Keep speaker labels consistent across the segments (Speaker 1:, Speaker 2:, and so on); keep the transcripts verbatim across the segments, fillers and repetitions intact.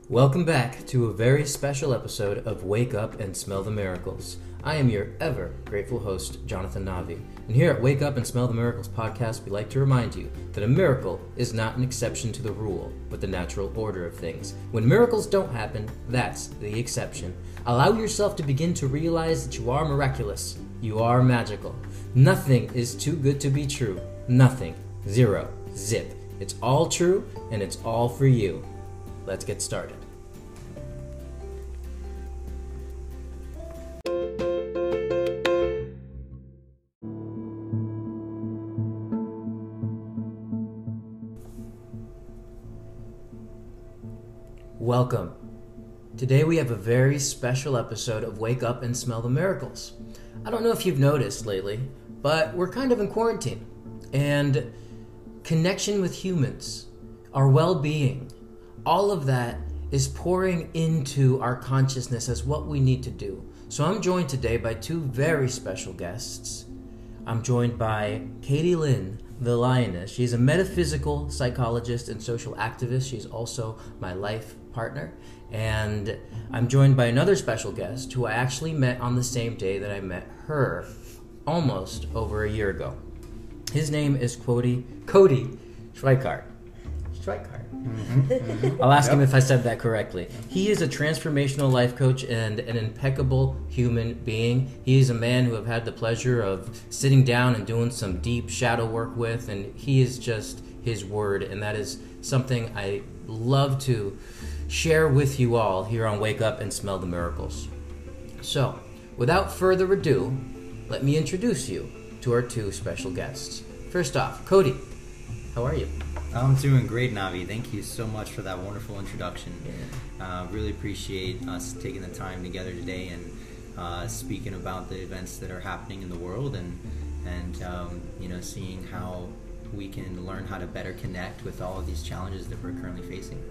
Speaker 1: Welcome back to a very special episode of Wake Up and Smell the Miracles. I am your ever grateful host, Jonathan Navi. And here at Wake Up and Smell the Miracles podcast, we like to remind you that a miracle is not an exception to the rule, but the natural order of things. When miracles don't happen, that's the exception. Allow yourself to begin to realize that you are miraculous. You are magical. Nothing is too good to be true. Nothing. Zero. Zip. It's all true, and it's all for you. Let's get started. Welcome. Today we have a very special episode of Wake Up and Smell the Miracles. I don't know if you've noticed lately, but we're kind of in quarantine. And connection with humans, our well-being, all of that is pouring into our consciousness as what we need to do. So I'm joined today by two very special guests. I'm joined by Katie Lynn, the Lioness. She's a metaphysical psychologist and social activist. She's also my life partner. And I'm joined by another special guest who I actually met on the same day that I met her almost over a year ago. His name is Cody, Cody Schweikart. Schweikart. Mm-hmm, mm-hmm. I'll ask yep. him if I said that correctly. He is a transformational life coach and an impeccable human being. He is a man who I've had the pleasure of sitting down and doing some deep shadow work with, and he is just his word, and that is something I love to share with you all here on Wake Up and Smell the Miracles. So, without further ado, let me introduce you to our two special guests. First off, Cody, how are you?
Speaker 2: I'm doing great, Navi. Thank you so much for that wonderful introduction. Yeah. Uh, really appreciate us taking the time together today and uh, speaking about the events that are happening in the world and and um, you know, seeing how we can learn how to better connect with all of these challenges that we're currently facing.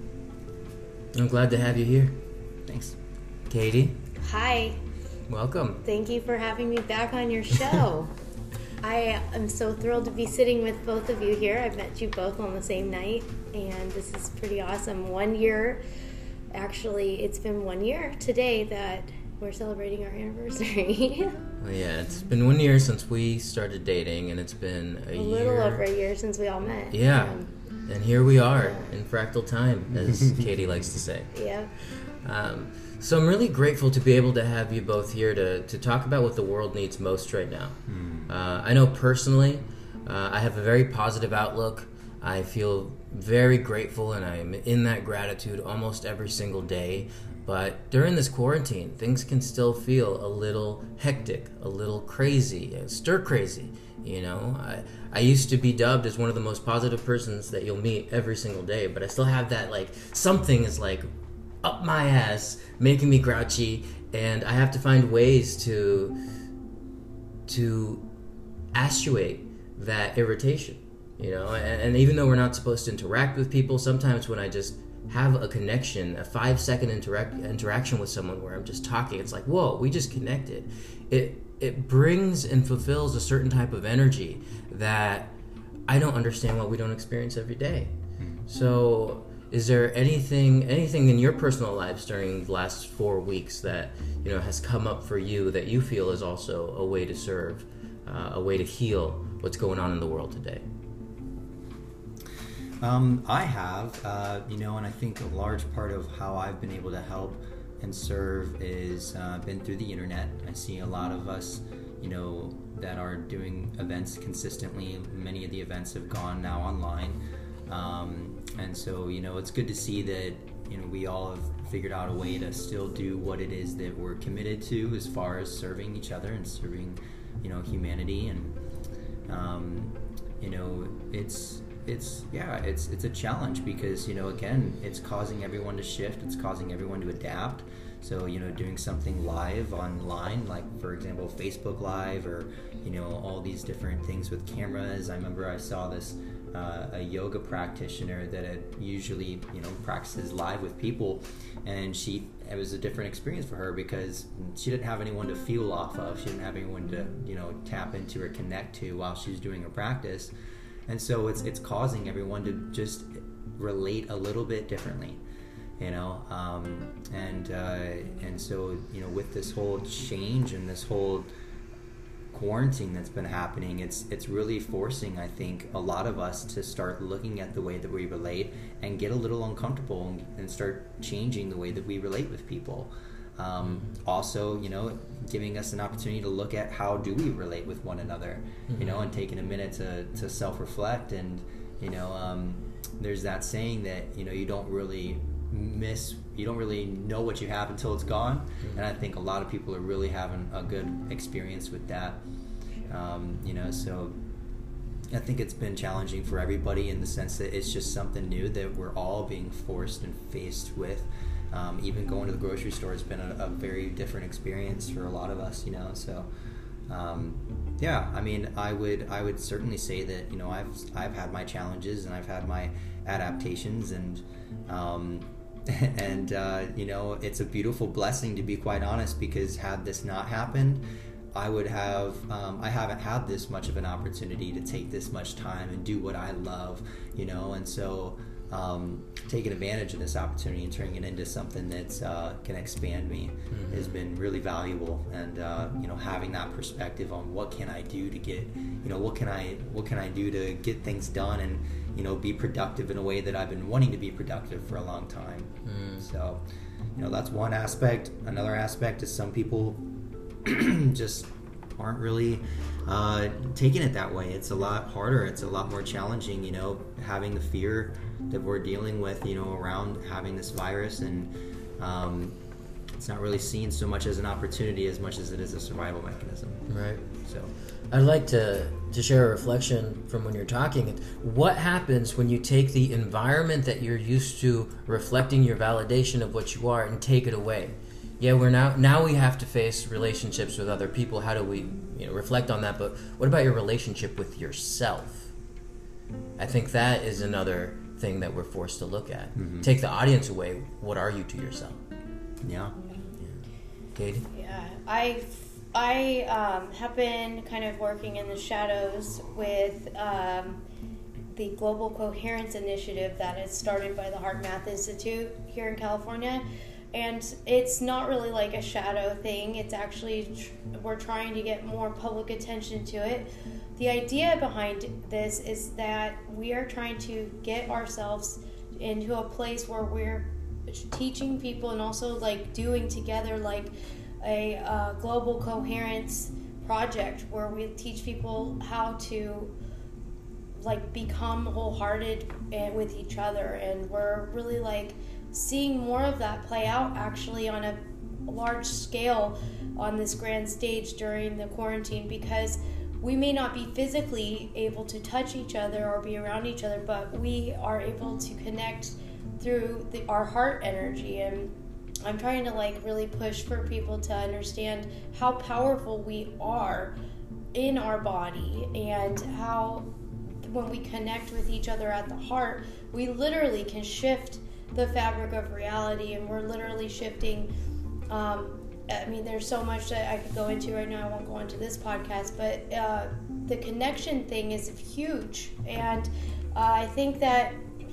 Speaker 1: I'm glad to have you here.
Speaker 2: Thanks.
Speaker 1: Katie.
Speaker 3: Hi.
Speaker 1: Welcome.
Speaker 3: Thank you for having me back on your show. I am so thrilled to be sitting with both of you here. I've met you both on the same night, and this is pretty awesome. One year, actually, it's been one year today that we're celebrating our anniversary.
Speaker 1: Well, yeah, it's been one year since we started dating, and it's been a,
Speaker 3: a
Speaker 1: year.
Speaker 3: little over a year since we all met.
Speaker 1: Yeah,
Speaker 3: um,
Speaker 1: and here we are in fractal time, as Katie likes to say.
Speaker 3: Yeah.
Speaker 1: Um, so I'm really grateful to be able to have you both here to, to talk about what the world needs most right now. Mm. Uh, I know personally, uh, I have a very positive outlook. I feel very grateful, and I'm in that gratitude almost every single day. But during this quarantine, things can still feel a little hectic, a little crazy, stir crazy. You know, I, I used to be dubbed as one of the most positive persons that you'll meet every single day, but I still have that, like, something is like up my ass, making me grouchy, and I have to find ways to to assuage that irritation, you know. And, and even though we're not supposed to interact with people, sometimes when I just have a connection, a five second interact interaction with someone where I'm just talking, it's like, whoa, we just connected. It it brings and fulfills a certain type of energy that I don't understand why we don't experience every day. So is there anything anything in your personal lives during the last four weeks that, you know, has come up for you that you feel is also a way to serve, uh, a way to heal what's going on in the world today?
Speaker 2: Um, I have, uh, you know, and I think a large part of how I've been able to help and serve is uh, been through the internet. I see a lot of us, you know, that are doing events consistently. Many of the events have gone now online. Um, and so, you know, it's good to see that, you know, we all have figured out a way to still do what it is that we're committed to as far as serving each other and serving, you know, humanity. And, um, you know, it's, it's, yeah, it's, it's a challenge because, you know, again, it's causing everyone to shift. It's causing everyone to adapt. So, you know, doing something live online, like, for example, Facebook Live or, you know, all these different things with cameras. I remember I saw this, uh, a yoga practitioner that had usually, you know, practices live with people, and she, it was a different experience for her because she didn't have anyone to feel off of. She didn't have anyone to, you know, tap into or connect to while she was doing her practice. And so it's it's causing everyone to just relate a little bit differently. you know, um, and uh, and so, you know, with this whole change and this whole quarantine that's been happening, it's it's really forcing, I think, a lot of us to start looking at the way that we relate and get a little uncomfortable and, and start changing the way that we relate with people. Um, also, you know, giving us an opportunity to look at how do we relate with one another, mm-hmm. you know, and taking a minute to, to self-reflect. And, you know, um, there's that saying that, you know, you don't really miss, you don't really know what you have until it's gone. Mm-hmm. And I think a lot of people are really having a good experience with that. Um, you know, so I think it's been challenging for everybody in the sense that it's just something new that we're all being forced and faced with. Um, even going to the grocery store has been a, a very different experience for a lot of us, you know. So, um, yeah, I mean, I would I would certainly say that, you know, I've I've had my challenges and I've had my adaptations, and um, and uh, you know, it's a beautiful blessing, to be quite honest, because had this not happened, I would have um, I haven't had this much of an opportunity to take this much time and do what I love, you know, and so. Um, taking advantage of this opportunity and turning it into something that uh, can expand me mm-hmm. has been really valuable. And uh, you know, having that perspective on what can I do to get, you know, what can I what can I do to get things done and, you know, be productive in a way that I've been wanting to be productive for a long time. Mm. So, you know, that's one aspect. Another aspect is some people just aren't really uh, taking it that way. It's a lot harder. It's a lot more challenging, you know, having the fear that we're dealing with, you know, around having this virus, and um, it's not really seen so much as an opportunity as much as it is a survival mechanism.
Speaker 1: Right.
Speaker 2: So
Speaker 1: I'd like to, to share a reflection from when you're talking. What happens when you take the environment that you're used to reflecting your validation of what you are and take it away? Yeah, we're now now we have to face relationships with other people. How do we, you know, reflect on that? But what about your relationship with yourself? I think that is another thing that we're forced to look at. Mm-hmm. Take the audience away. What are you to yourself?
Speaker 2: Yeah.
Speaker 1: yeah. Katie?
Speaker 3: Yeah, I I um, have been kind of working in the shadows with um, the Global Coherence Initiative that is started by the HeartMath Institute here in California. And it's not really like a shadow thing. It's actually, tr- we're trying to get more public attention to it. The idea behind this is that we are trying to get ourselves into a place where we're teaching people and also like doing together like a uh, global coherence project where we teach people how to like become wholehearted and with each other. And we're really like seeing more of that play out actually on a large scale on this grand stage during the quarantine, because we may not be physically able to touch each other or be around each other, but we are able to connect through the, our heart energy. And I'm trying to like really push for people to understand how powerful we are in our body, and how when we connect with each other at the heart, we literally can shift the fabric of reality. And we're literally shifting um, I mean, there's so much that I could go into right now. I won't go into this podcast, but uh, the connection thing is huge. And uh, I think that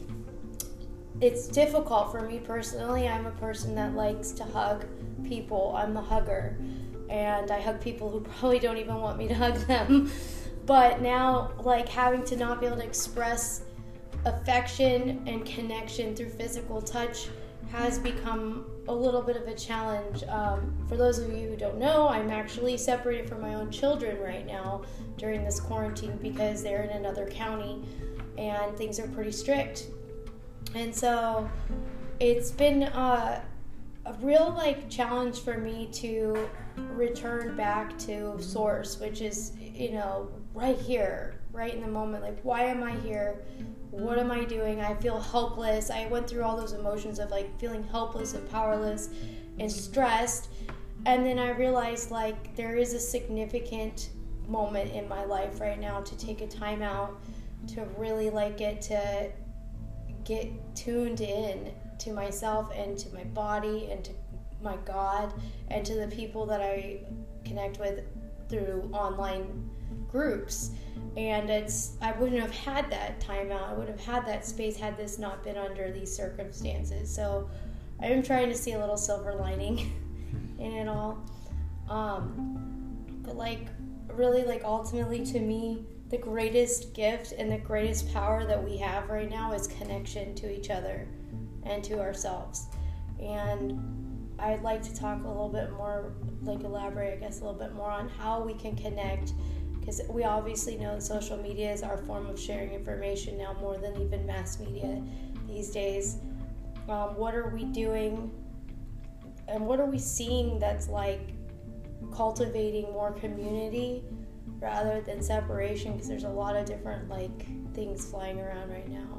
Speaker 3: it's difficult for me personally. I'm a person that likes to hug people. I'm the hugger. And I hug people who probably don't even want me to hug them. But now, like, having to not be able to express affection and connection through physical touch has become a little bit of a challenge. Um, for those of you who don't know, I'm actually separated from my own children right now during this quarantine because they're in another county and things are pretty strict. And so it's been uh, a real like challenge for me to return back to source, which is, you know, right here, right in the moment. Like, why am I here? What am I doing? I feel helpless. I went through all those emotions of like feeling helpless and powerless and stressed. And then I realized like there is a significant moment in my life right now to take a time out to really like get to get tuned in to myself and to my body and to my God and to the people that I connect with through online groups. And it's I wouldn't have had that time out. I would have had that space had this not been under these circumstances. So I am trying to see a little silver lining in it all. Um, but like, really, like ultimately to me, the greatest gift and the greatest power that we have right now is connection to each other and to ourselves. And I'd like to talk a little bit more, like elaborate, I guess, a little bit more on how we can connect, because we obviously know that social media is our form of sharing information now more than even mass media these days. Um, what are we doing and what are we seeing that's like cultivating more community rather than separation, because there's a lot of different like things flying around right now.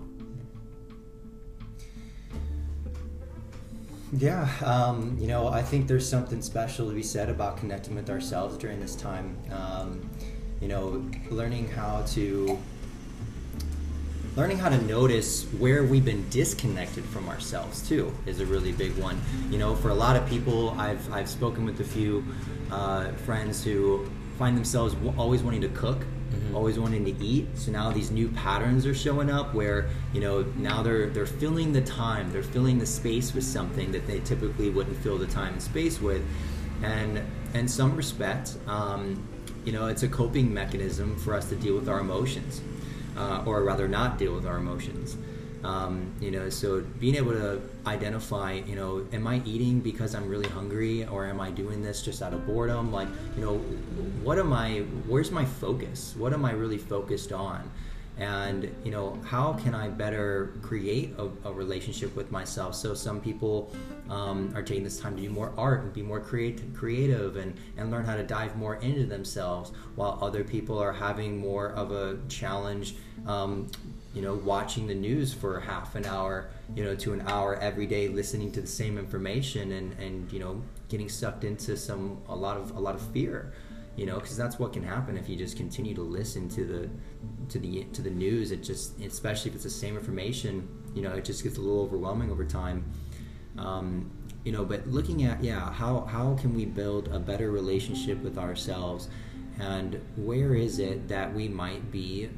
Speaker 2: Yeah, um, you know, I think there's something special to be said about connecting with ourselves during this time. Um, you know, learning how to learning how to notice where we've been disconnected from ourselves too is a really big one. You know, for a lot of people, I've I've spoken with a few uh, friends who find themselves w- always wanting to cook, mm-hmm. always wanting to eat. So now these new patterns are showing up where, you know, now they're they're filling the time, they're filling the space with something that they typically wouldn't fill the time and space with. And in some respect, um, you know, it's a coping mechanism for us to deal with our emotions, uh, or rather not deal with our emotions. Um, you know, so being able to identify, you know, am I eating because I'm really hungry, or am I doing this just out of boredom? Like, you know, what am I, where's my focus? What am I really focused on? And, you know, how can I better create a, a relationship with myself? So some people um, are taking this time to do more art and be more creative, creative and, and learn how to dive more into themselves, while other people are having more of a challenge, um, you know, watching the news for half an hour, you know, to an hour every day, listening to the same information and, and, you know, getting sucked into some, a lot of, a lot of fear, you know, because that's what can happen if you just continue to listen to the, to the, to the news. It just, especially if it's the same information, you know, it just gets a little overwhelming over time. Um, you know, but looking at, yeah, how, how can we build a better relationship with ourselves, and where is it that we might be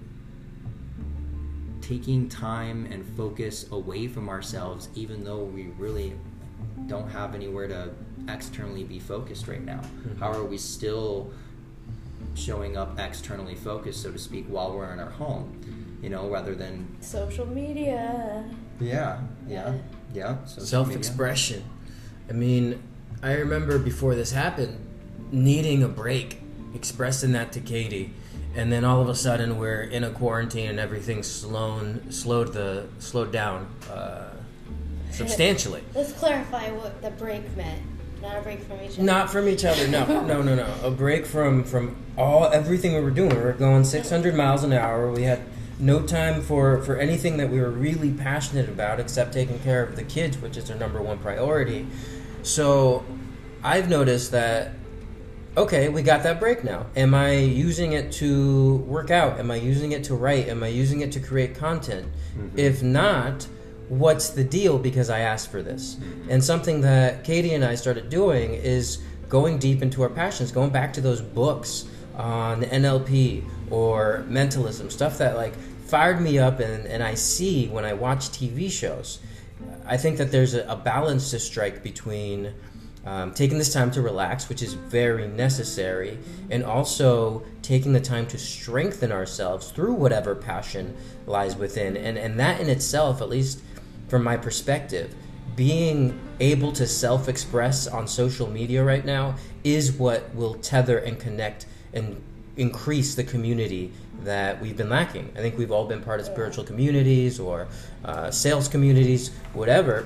Speaker 2: taking time and focus away from ourselves, even though we really don't have anywhere to externally be focused right now? Mm-hmm. How are we still showing up externally focused, so to speak, while we're in our home, you know, rather than
Speaker 3: social media?
Speaker 2: Yeah, yeah, yeah.
Speaker 1: Self-expression. Media. I mean, I remember before this happened, needing a break, expressing that to Katie. And then all of a sudden we're in a quarantine and everything's slowed, slowed the slowed down uh, substantially.
Speaker 3: Let's clarify what the break meant. Not a break from each other.
Speaker 1: Not from each other. No, no, no, no. A break from from all everything we were doing. We were going six hundred miles an hour. We had no time for, for anything that we were really passionate about except taking care of the kids, which is our number one priority. So I've noticed that. Okay, we got that break now. Am I using it to work out? Am I using it to write? Am I using it to create content? Mm-hmm. If not, what's the deal? Because I asked for this. Mm-hmm. And something that Katie and I started doing is going deep into our passions, going back to those books on N L P or mentalism, stuff that like fired me up and, and I see when I watch T V shows. I think that there's a, a balance to strike between Um, taking this time to relax, which is very necessary, and also taking the time to strengthen ourselves through whatever passion lies within. And, and that in itself, at least from my perspective, being able to self-express on social media right now is what will tether and connect and increase the community that we've been lacking. I think we've all been part of spiritual communities or uh, sales communities, whatever.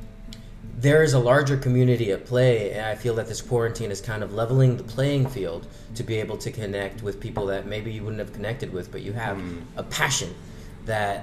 Speaker 1: There is a larger community at play, and I feel that this quarantine is kind of leveling the playing field to be able to connect with people that maybe you wouldn't have connected with, but you have mm. a passion that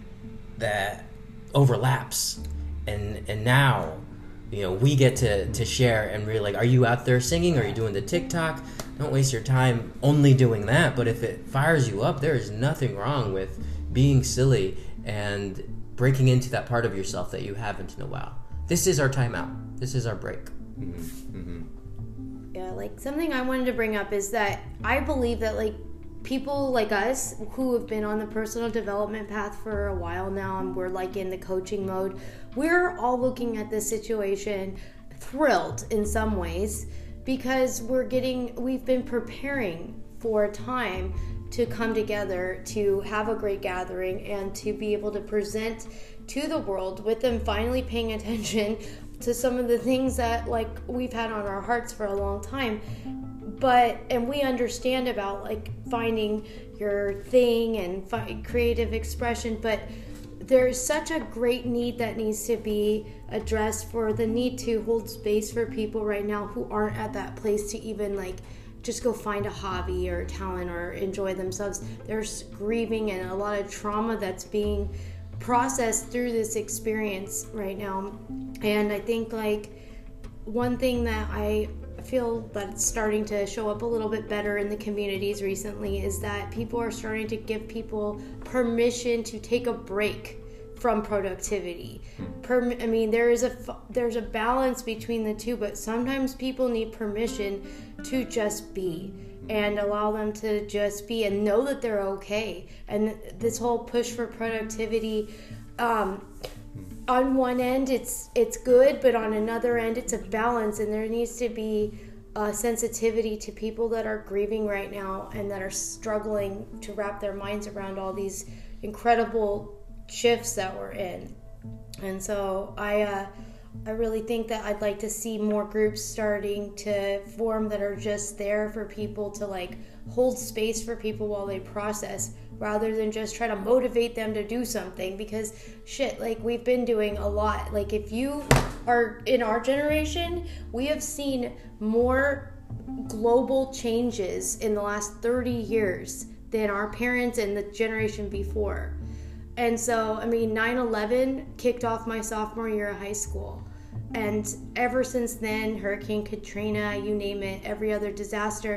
Speaker 1: that overlaps, and and now, you know, we get to, to share and really like, are you out there singing? Are you doing the TikTok? Don't waste your time only doing that, but if it fires you up, there is nothing wrong with being silly and breaking into that part of yourself that you haven't in a while. This is our time out. This is our break.
Speaker 2: Mm-hmm. Mm-hmm.
Speaker 3: Yeah, like something I wanted to bring up is that I believe that like people like us who have been on the personal development path for a while now, and we're like in the coaching mode, we're all looking at this situation thrilled in some ways, because we're getting, we've been preparing for a time to come together, to have a great gathering, and to be able to present to the world with them finally paying attention to some of the things that like we've had on our hearts for a long time. But, and we understand about like finding your thing and fi- creative expression, but there's such a great need that needs to be addressed, for the need to hold space for people right now who aren't at that place to even like just go find a hobby or a talent or enjoy themselves. There's grieving and a lot of trauma that's being processed through this experience right now. And I think like one thing that I feel that it's starting to show up a little bit better in the communities recently is that people are starting to give people permission to take a break from productivity. Per, I mean, there is a there's a balance between the two, but sometimes people need permission to just be, and allow them to just be and know that they're okay. And this whole push for productivity, um, on one end it's it's good, but on another end it's a balance, and there needs to be a sensitivity to people that are grieving right now and that are struggling to wrap their minds around all these incredible shifts that we're in. And so I uh, I really think that I'd like to see more groups starting to form that are just there for people to like hold space for people while they process, rather than just try to motivate them to do something. Because shit, like we've been doing a lot. Like if you are in our generation, we have seen more global changes in the last thirty years than our parents and the generation before. And so, I mean, nine eleven kicked off my sophomore year of high school. And ever since then, Hurricane Katrina, you name it, every other disaster,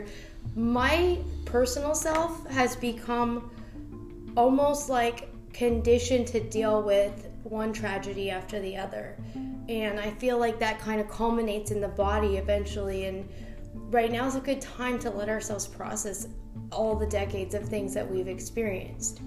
Speaker 3: my personal self has become almost like conditioned to deal with one tragedy after the other. And I feel like that kind of culminates in the body eventually. And right now is a good time to let ourselves process all the decades of things that we've experienced.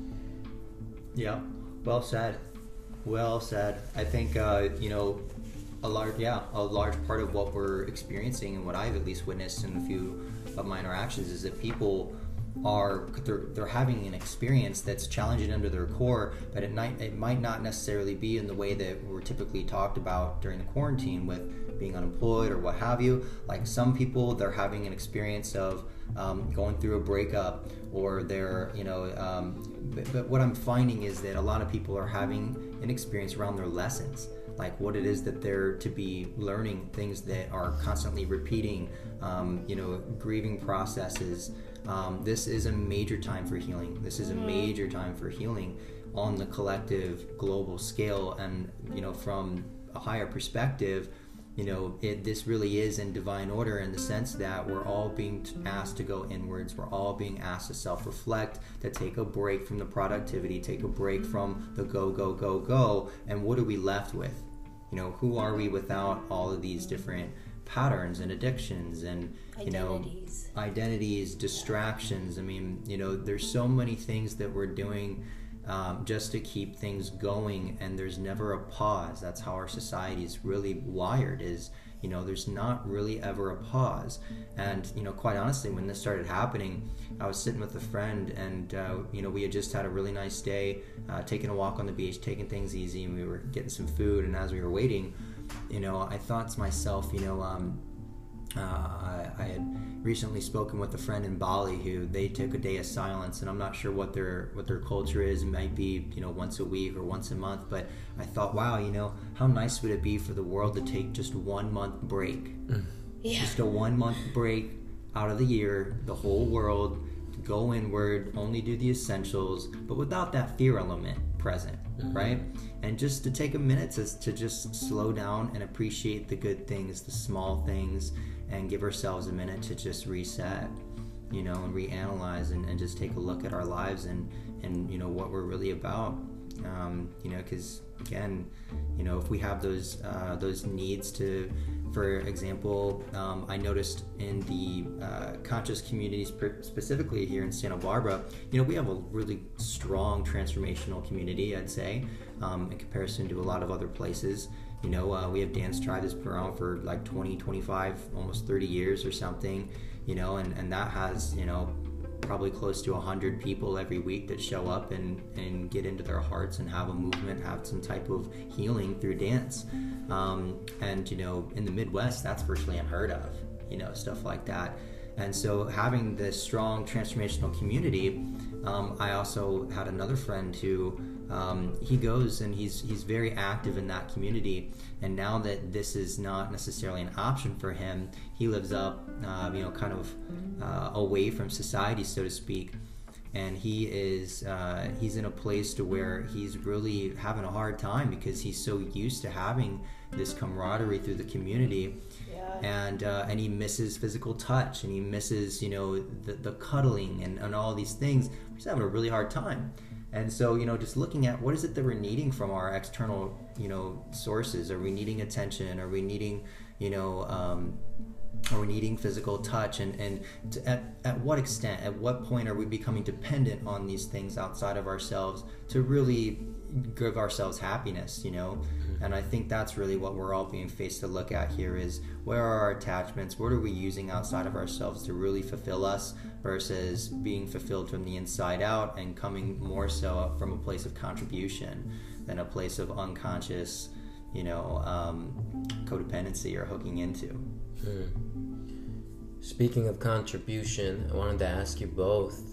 Speaker 2: Yeah, well said. Well said. I think, uh, you know, a large, yeah, a large part of what we're experiencing, and what I've at least witnessed in a few of my interactions, is that people are they're, they're having an experience that's challenging them to their core, but it might it might not necessarily be in the way that we're typically talked about during the quarantine with being unemployed or what have you. Like some people, they're having an experience of um, going through a breakup, or they're, you know, um, but, but what I'm finding is that a lot of people are having an experience around their lessons, like what it is that they're to be learning, things that are constantly repeating, um, you know, grieving processes. Um, this is a major time for healing. This is a major time for healing on the collective global scale. And, you know, from a higher perspective, you know, it, this really is in divine order, in the sense that we're all being asked to go inwards. We're all being asked to self-reflect, to take a break from the productivity, take a break from the go, go, go, go. And what are we left with? You know, who are we without all of these different patterns and addictions and, you
Speaker 3: Identities.
Speaker 2: know, identities, distractions? I mean, you know, there's so many things that we're doing um, just to keep things going, and there's never a pause. That's how our society is really wired, is, you know, there's not really ever a pause. And, you know, quite honestly, when this started happening, I was sitting with a friend, and, uh, you know, we had just had a really nice day, uh, taking a walk on the beach, taking things easy, and we were getting some food. And as we were waiting, you know, I thought to myself, you know, um, uh, I, I had recently spoken with a friend in Bali who they took a day of silence, and I'm not sure what their what their culture is. It might be, you know, once a week or once a month, but I thought, wow, you know, how nice would it be for the world to take just one month break,
Speaker 3: Yeah.
Speaker 2: just a one month break out of the year, the whole world, go inward, only do the essentials, but without that fear element present, mm-hmm. right? And just to take a minute to, to just slow down and appreciate the good things, the small things, and give ourselves a minute to just reset, you know, and reanalyze, and, and just take a look at our lives and, and, you know, what we're really about. um, you know, because again, you know, if we have those uh, those needs to, for example, um, I noticed in the uh, conscious communities, specifically here in Santa Barbara, you know, we have a really strong transformational community, I'd say, um, in comparison to a lot of other places. You know, uh, we have Dance Tribe that's been around for like twenty, twenty-five, almost thirty years or something, you know, and, and that has, you know, probably close to one hundred people every week that show up and, and get into their hearts and have a movement, have some type of healing through dance. Um, and, you know, in the Midwest, that's virtually unheard of, you know, stuff like that. And so having this strong transformational community, um, I also had another friend who um, he goes and he's he's very active in that community. And now that this is not necessarily an option for him, he lives up, uh, you know, kind of uh, away from society, so to speak. And he is uh, he's in a place to where he's really having a hard time because he's so used to having this camaraderie through the community. And uh, and he misses physical touch, and he misses, you know, the, the cuddling and, and all these things. He's having a really hard time. And so, you know, just looking at what is it that we're needing from our external, you know, sources. Are we needing attention? Are we needing, you know, um, are we needing physical touch? And, and to, at, at what extent, at what point are we becoming dependent on these things outside of ourselves to really give ourselves happiness, you know? And I think that's really what we're all being faced to look at here is where are our attachments? What are we using outside of ourselves to really fulfill us versus being fulfilled from the inside out and coming more so from a place of contribution than a place of unconscious, you know, um, codependency or hooking into.
Speaker 1: Hmm. Speaking of contribution, I wanted to ask you both,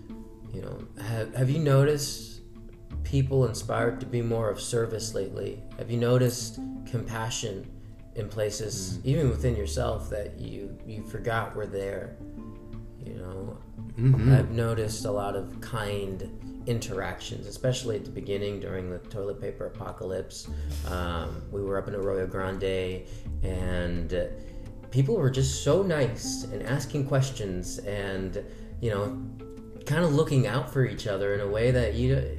Speaker 1: you know, have, have you noticed people inspired to be more of service lately? Have you noticed compassion in places, mm. even within yourself, that you, you forgot were there? You know, mm-hmm. I've noticed a lot of kind interactions, especially at the beginning during the toilet paper apocalypse. Um, we were up in Arroyo Grande, and uh, people were just so nice and asking questions and, you know, kind of looking out for each other in a way that you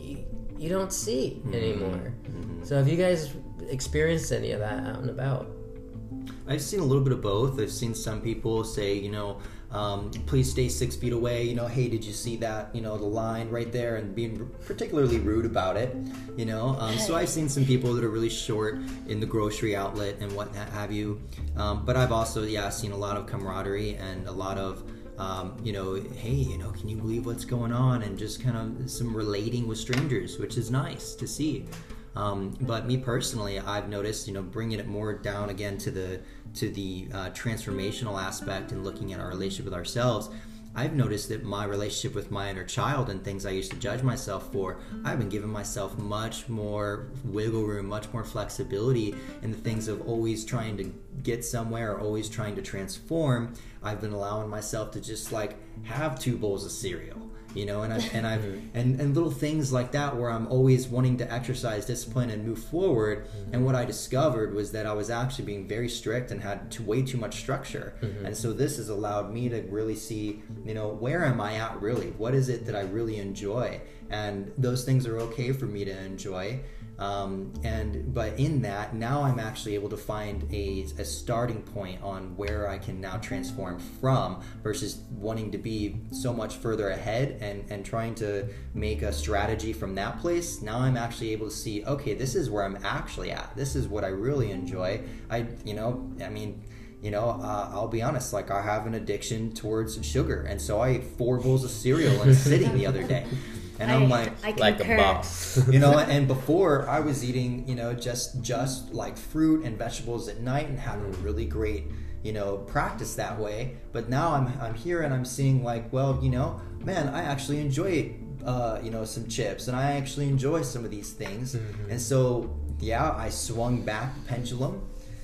Speaker 1: you don't see anymore. Mm-hmm. So have you guys experienced any of that out and about?
Speaker 2: I've seen a little bit of both. I've seen some people say, you know, um, please stay six feet away. You know, hey, did you see that, you know, the line right there, and being particularly rude about it, you know. Um, so I've seen some people that are really short in the grocery outlet and what have you. Um, but I've also, yeah, seen a lot of camaraderie and a lot of, Um, you know, hey, you know, can you believe what's going on? And just kind of some relating with strangers, which is nice to see. Um, but me personally, I've noticed, you know, bringing it more down again to the to the uh, transformational aspect and looking at our relationship with ourselves. I've noticed that my relationship with my inner child and things I used to judge myself for, I've been giving myself much more wiggle room, much more flexibility in the things of always trying to get somewhere or always trying to transform. I've been allowing myself to just like have two bowls of cereal, you know, and I've, and I've and, and little things like that where I'm always wanting to exercise discipline and move forward. Mm-hmm. And what I discovered was that I was actually being very strict and had too, way too much structure. Mm-hmm. And so this has allowed me to really see, you know, where am I at really? What is it that I really enjoy? And those things are okay for me to enjoy. Um, and but in that, now I'm actually able to find a, a starting point on where I can now transform from versus wanting to be so much further ahead and, and trying to make a strategy from that place. Now I'm actually able to see, okay, this is where I'm actually at. This is what I really enjoy. I, you know, I mean, you know, uh, I'll be honest, like I have an addiction towards sugar. And so I ate four bowls of cereal in a sitting the other day. And I'm
Speaker 3: I,
Speaker 2: like,
Speaker 3: I
Speaker 1: like a boss,
Speaker 2: you know. And before I was eating, you know, just just like fruit and vegetables at night and having a really great, you know, practice that way. But now I'm I'm here and I'm seeing like, well, you know, man, I actually enjoy, uh, you know, some chips, and I actually enjoy some of these things. Mm-hmm. And so, yeah, I swung back the pendulum.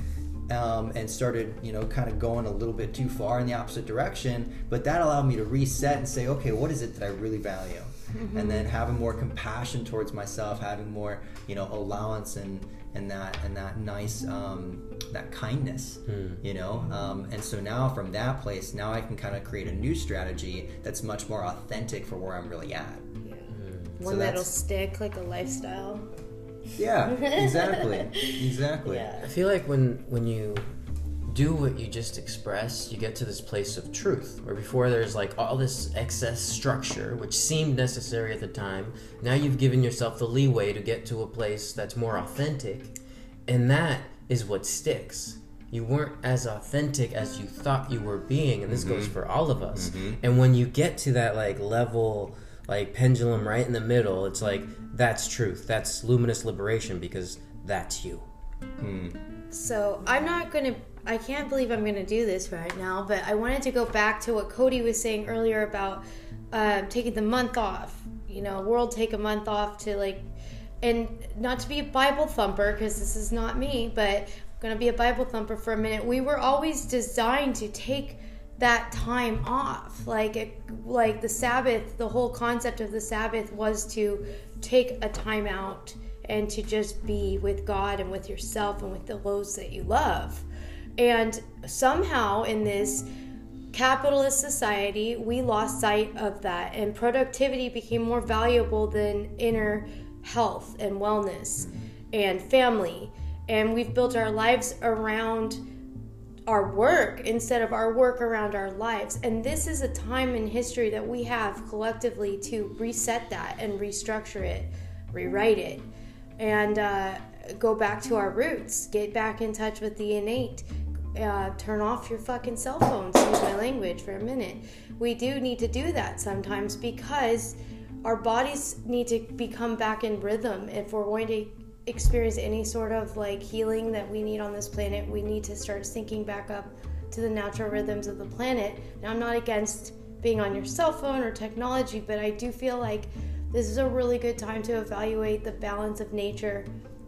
Speaker 2: Um, and started, you know, kind of going a little bit too far in the opposite direction. But that allowed me to reset and say, okay, what is it that I really value? Mm-hmm. And then having more compassion towards myself, having more, you know, allowance and, and that and that nice, um, that kindness, mm. you know. Um, and so now from that place, now I can kind of create a new strategy that's much more authentic for where I'm really at.
Speaker 3: Yeah. One
Speaker 2: So
Speaker 3: that'll
Speaker 2: that's-
Speaker 3: stick, like a lifestyle.
Speaker 2: Yeah, exactly, exactly.
Speaker 3: Yeah.
Speaker 1: I feel like when when you do what you just expressed, you get to this place of truth, where before there's like all this excess structure, which seemed necessary at the time. Now you've given yourself the leeway to get to a place that's more authentic, and that is what sticks. You weren't as authentic as you thought you were being, and this
Speaker 2: Mm-hmm.
Speaker 1: goes for all of us.
Speaker 2: Mm-hmm.
Speaker 1: And when you get to that like level, like pendulum right in the middle, it's like that's truth. That's luminous liberation, because that's you.
Speaker 2: Mm.
Speaker 3: So I'm not gonna. I can't believe I'm gonna do this right now, but I wanted to go back to what Cody was saying earlier about uh, taking the month off. You know, world take a month off to like, and not to be a Bible thumper because this is not me, but I'm gonna be a Bible thumper for a minute. We were always designed to take that time off, like it, like the Sabbath. The whole concept of the Sabbath was to take a time out and to just be with God and with yourself and with the those that you love. And somehow in this capitalist society, we lost sight of that, and productivity became more valuable than inner health and wellness and family. And we've built our lives around our work instead of our work around our lives. And this is a time in history that we have collectively to reset that and restructure it, rewrite it, and uh, go back to our roots, get back in touch with the innate. Uh, turn off your fucking cell phone, excuse my language, for a minute. We do need to do that sometimes because our bodies need to become back in rhythm. If we're going to experience any sort of like healing that we need on this planet, we need to start syncing back up to the natural rhythms of the planet. Now, I'm not against being on your cell phone or technology, but I do feel like this is a really good time to evaluate the balance of nature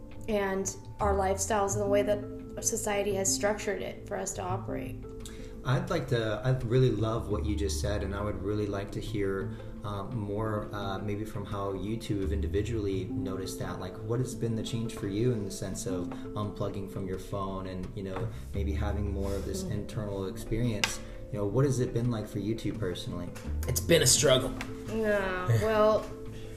Speaker 3: and our lifestyles and the way that society has structured it for us to operate.
Speaker 2: I'd like to, I really love what you just said, and I would really like to hear um, more uh, maybe from how you two have individually noticed that. Like, what has been the change for you in the sense of unplugging from your phone and, you know, maybe having more of this mm-hmm. internal experience? You know, what has it been like for you two personally?
Speaker 1: It's been a struggle.
Speaker 3: Yeah, well,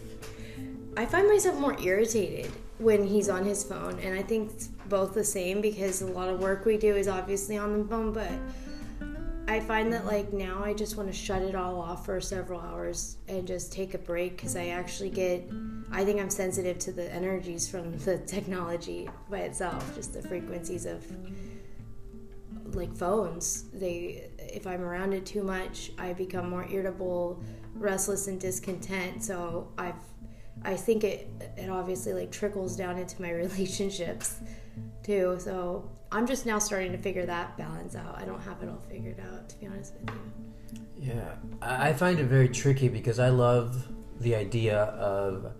Speaker 3: I find myself more irritated when he's on his phone, and I think it's both the same because a lot of work we do is obviously on the phone, but I find that like now I just want to shut it all off for several hours and just take a break because I actually get, I think I'm sensitive to the energies from the technology by itself, just the frequencies of like phones. They, if I'm around it too much, I become more irritable, restless, and discontent. So I've I think it it obviously like trickles down into my relationships too. So I'm just now starting to figure that balance out. I don't have it all figured out, to be honest with you.
Speaker 1: Yeah, I find it very tricky because I love the idea of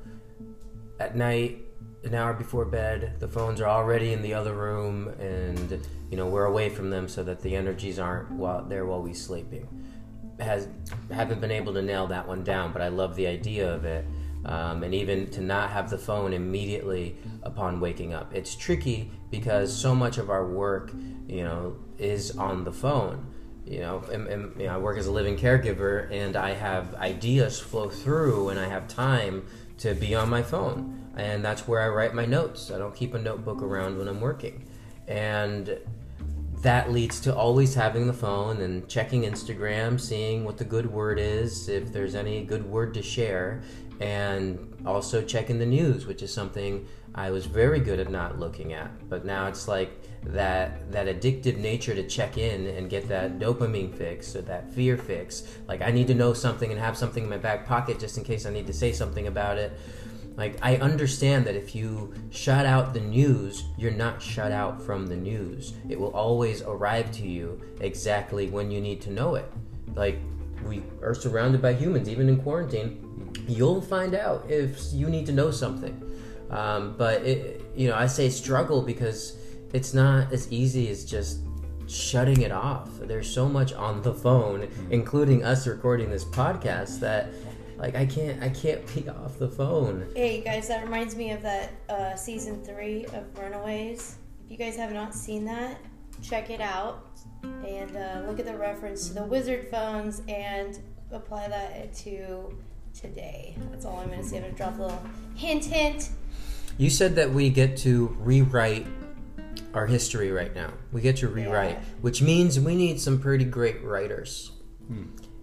Speaker 1: at night, an hour before bed, the phones are already in the other room, and you know we're away from them so that the energies aren't while, there while we're sleeping. Has haven't been able to nail that one down, but I love the idea of it. Um, and even to not have the phone immediately upon waking up. It's tricky because so much of our work, you know, is on the phone. You know, and, and, you know, I work as a living caregiver, and I have ideas flow through, and I have time to be on my phone. And that's where I write my notes. I don't keep a notebook around when I'm working. And that leads to always having the phone and checking Instagram, seeing what the good word is, if there's any good word to share, and also checking the news, which is something I was very good at not looking at. But now it's like that that addictive nature to check in and get that dopamine fix or that fear fix. Like I need to know something and have something in my back pocket just in case I need to say something about it. Like, I understand that if you shut out the news, you're not shut out from the news. It will always arrive to you exactly when you need to know it. Like, we are surrounded by humans, even in quarantine. You'll find out if you need to know something. Um, but, it, you know, I say struggle because it's not as easy as just shutting it off. There's so much on the phone, including us recording this podcast, that... Like, I can't I can't be off the phone.
Speaker 3: Hey, guys, that reminds me of that uh, season three of Runaways. If you guys have not seen that, check it out. And uh, look at the reference to the wizard phones and apply that to today. That's all I'm going to say. I'm going to drop a little hint, hint.
Speaker 1: You said that we get to rewrite our history right now. We get to rewrite,
Speaker 3: Yeah.
Speaker 1: which means we need some pretty great writers.
Speaker 2: Hmm.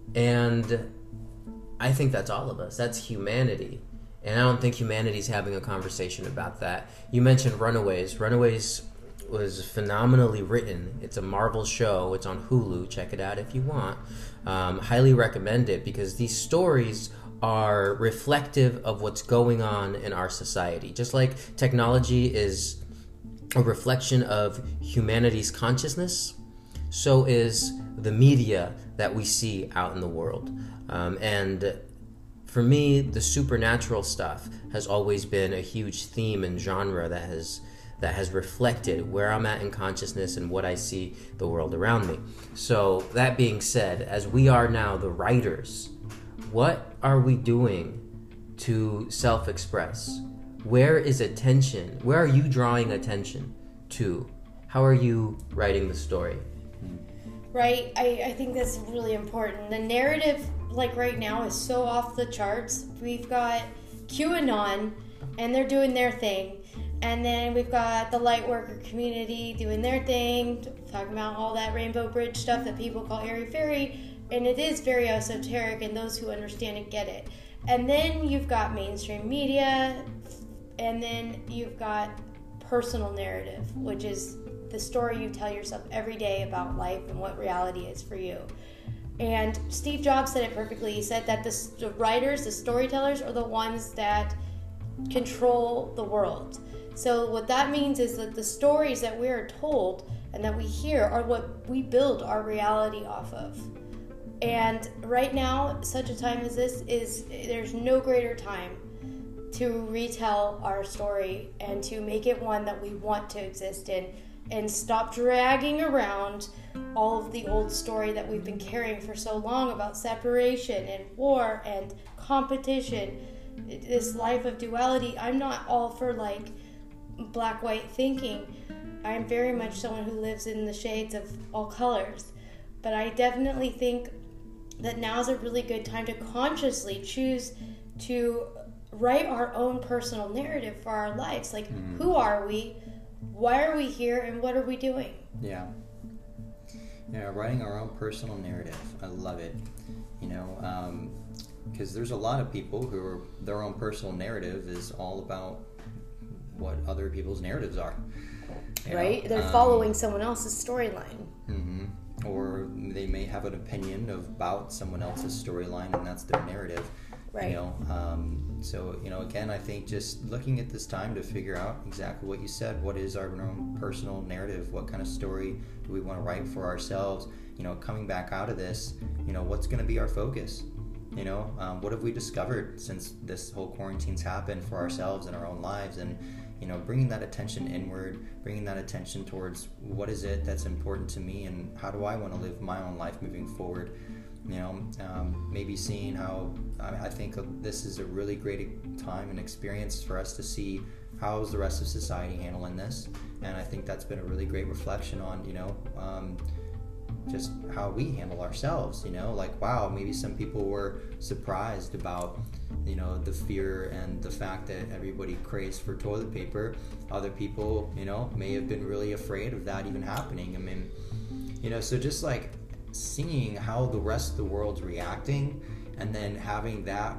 Speaker 1: And I think that's all of us. That's humanity. And I don't think humanity's having a conversation about that. You mentioned Runaways. Runaways was phenomenally written. It's a Marvel show. It's on Hulu. Check it out if you want. Um, highly recommend it because these stories are reflective of what's going on in our society. Just like technology is a reflection of humanity's consciousness, so is the media that we see out in the world. Um, and for me, the supernatural stuff has always been a huge theme and genre that has that has reflected where I'm at in consciousness and what I see the world around me. So that being said, as we are now the writers, what are we doing to self-express? Where is attention? Where are you drawing attention to? How are you writing the story?
Speaker 3: Right, I, I think that's really important. The narrative, like right now, is so off the charts. We've got QAnon, and they're doing their thing. And then we've got the light worker community doing their thing, talking about all that Rainbow Bridge stuff that people call airy-fairy. And it is very esoteric, and those who understand it get it. And then you've got mainstream media, and then you've got personal narrative, which is the story you tell yourself every day about life and what reality is for you. And Steve Jobs said it perfectly. He said that the, the writers, the storytellers, are the ones that control the world. So what that means is that the stories that we are told and that we hear are what we build our reality off of. And right now, such a time as this, is there's no greater time to retell our story and to make it one that we want to exist in, and stop dragging around all of the old story that we've been carrying for so long about separation and war and competition, this life of duality. I'm not all for like black-white thinking. I'm very much someone who lives in the shades of all colors. But I definitely think that now is a really good time to consciously choose to write our own personal narrative for our lives. Like, mm-hmm. Who are we? Why are we here? And what are we doing?
Speaker 2: Yeah. Yeah, writing our own personal narrative. I love it. You know, um, because there's a lot of people who are, their own personal narrative is all about what other people's narratives are.
Speaker 3: Right?
Speaker 2: Know?
Speaker 3: They're
Speaker 2: um,
Speaker 3: following someone else's storyline.
Speaker 2: Mm-hmm. Or they may have an opinion about someone else's storyline, and that's their narrative.
Speaker 3: Right.
Speaker 2: You know, um, so, you know, again, I think just looking at this time to figure out exactly what you said. What is our own personal narrative? What kind of story do we want to write for ourselves? You know, coming back out of this, you know, what's going to be our focus? You know, um, what have we discovered since this whole quarantine's happened for ourselves in our own lives? And, you know, bringing that attention inward, bringing that attention towards what is it that's important to me, and how do I want to live my own life moving forward? You know, um, maybe seeing how, I, I think this is a really great time and experience for us to see how is the rest of society handling this. And I think that's been a really great reflection on, you know, um, just how we handle ourselves, you know, like, wow, maybe some people were surprised about, you know, the fear and the fact that everybody craves for toilet paper. Other people, you know, may have been really afraid of that even happening. I mean, you know, so just like seeing how the rest of the world's reacting, and then having that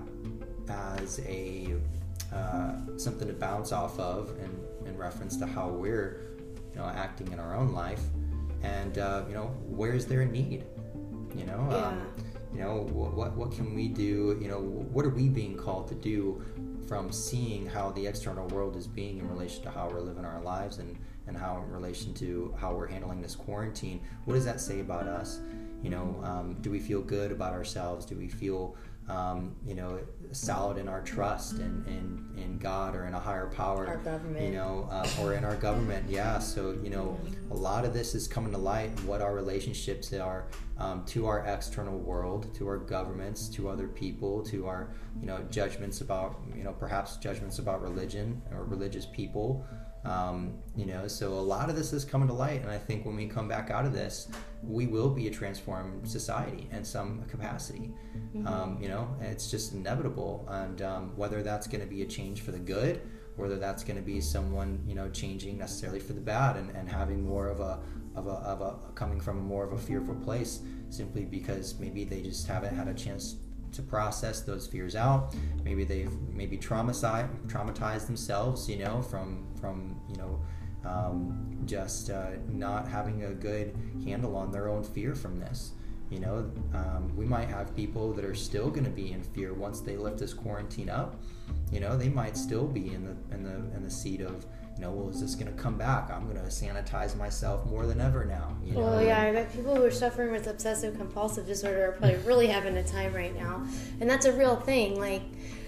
Speaker 2: as a uh, something to bounce off of in, in reference to how we're, you know, acting in our own life. And, uh, you know, where is there a need? You know,
Speaker 3: yeah.
Speaker 2: um, you know, what what can we do? You know, what are we being called to do from seeing how the external world is being in relation to how we're living our lives, and, and how in relation to how we're handling this quarantine? What does that say about us? You know, um, do we feel good about ourselves? Do we feel, um, you know, solid in our trust in, in, in God or in a higher power?
Speaker 3: Our government.
Speaker 2: You know, uh, or in our government, yeah. So, you know, a lot of this is coming to light, what our relationships are um, to our external world, to our governments, to other people, to our, you know, judgments about, you know, perhaps judgments about religion or religious people. Um, you know, so a lot of this is coming to light, and I think when we come back out of this, we will be a transformed society in some capacity. Mm-hmm. Um, you know, it's just inevitable, and um, whether that's going to be a change for the good, whether that's going to be someone, you know, changing necessarily for the bad, and, and having more of a of a of a coming from more of a fearful place, simply because maybe they just haven't had a chance to process those fears out. Maybe they've maybe traumatized traumatized themselves, you know, from from you know um, just uh, not having a good handle on their own fear from this. You know, um, we might have people that are still going to be in fear once they lift this quarantine up. You know, they might still be in the in the in the seat of, you know, well, is this going to come back? I'm going to sanitize myself more than ever now. You know?
Speaker 3: Well, yeah, I bet people who are suffering with obsessive compulsive disorder are probably really having a time right now, and that's a real thing. Like,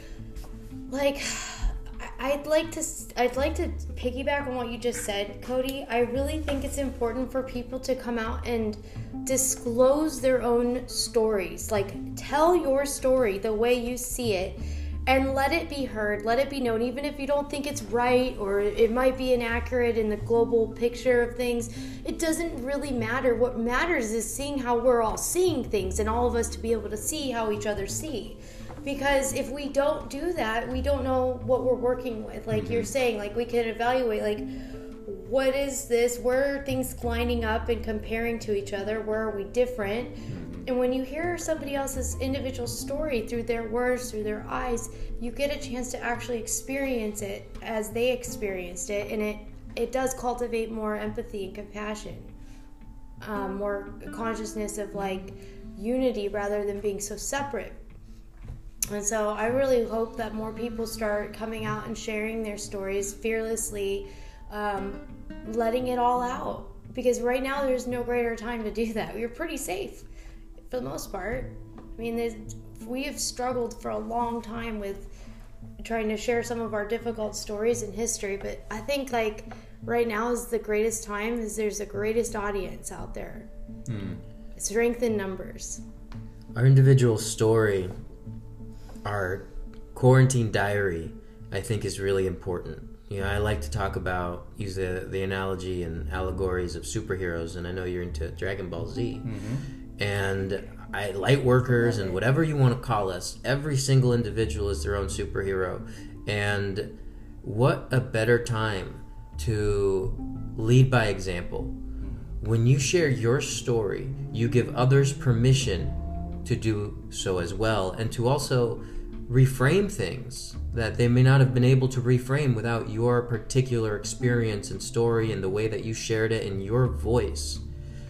Speaker 3: like, I'd like to, I'd like to piggyback on what you just said, Cody. I really think it's important for people to come out and disclose their own stories. Like, tell your story the way you see it. And let it be heard, let it be known, even if you don't think it's right or it might be inaccurate in the global picture of things. It doesn't really matter. What matters is seeing how we're all seeing things, and all of us to be able to see how each other see. Because if we don't do that, we don't know what we're working with. Like mm-hmm. you're saying, like we can evaluate, like, what is this? Where are things lining up and comparing to each other? Where are we different? And when you hear somebody else's individual story through their words, through their eyes, you get a chance to actually experience it as they experienced it, and it, it does cultivate more empathy and compassion, um, more consciousness of like unity rather than being so separate. And so I really hope that more people start coming out and sharing their stories fearlessly, um, letting it all out. Because right now there's no greater time to do that. We're pretty safe. For the most part. I mean, we have struggled for a long time with trying to share some of our difficult stories in history, but I think like right now is the greatest time, is there's the greatest audience out there. Mm. Strength in numbers.
Speaker 1: Our individual story, our quarantine diary, I think is really important. You know, I like to talk about, use the, the analogy and allegories of superheroes, and I know you're into Dragon Ball Z. Mm-hmm. And I, light workers and whatever you want to call us, every single individual is their own superhero. And what a better time to lead by example. When you share your story, you give others permission to do so as well, and to also reframe things that they may not have been able to reframe without your particular experience and story and the way that you shared it in your voice.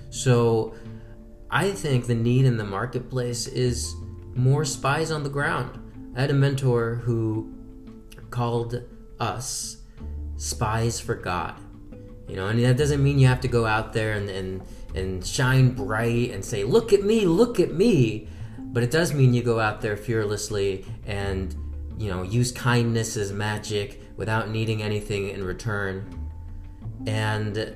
Speaker 1: So I think the need in the marketplace is more spies on the ground. I had a mentor who called us spies for God. You know, and that doesn't mean you have to go out there and, and, and shine bright and say, look at me, look at me. But it does mean you go out there fearlessly and, you know, use kindness as magic without needing anything in return. And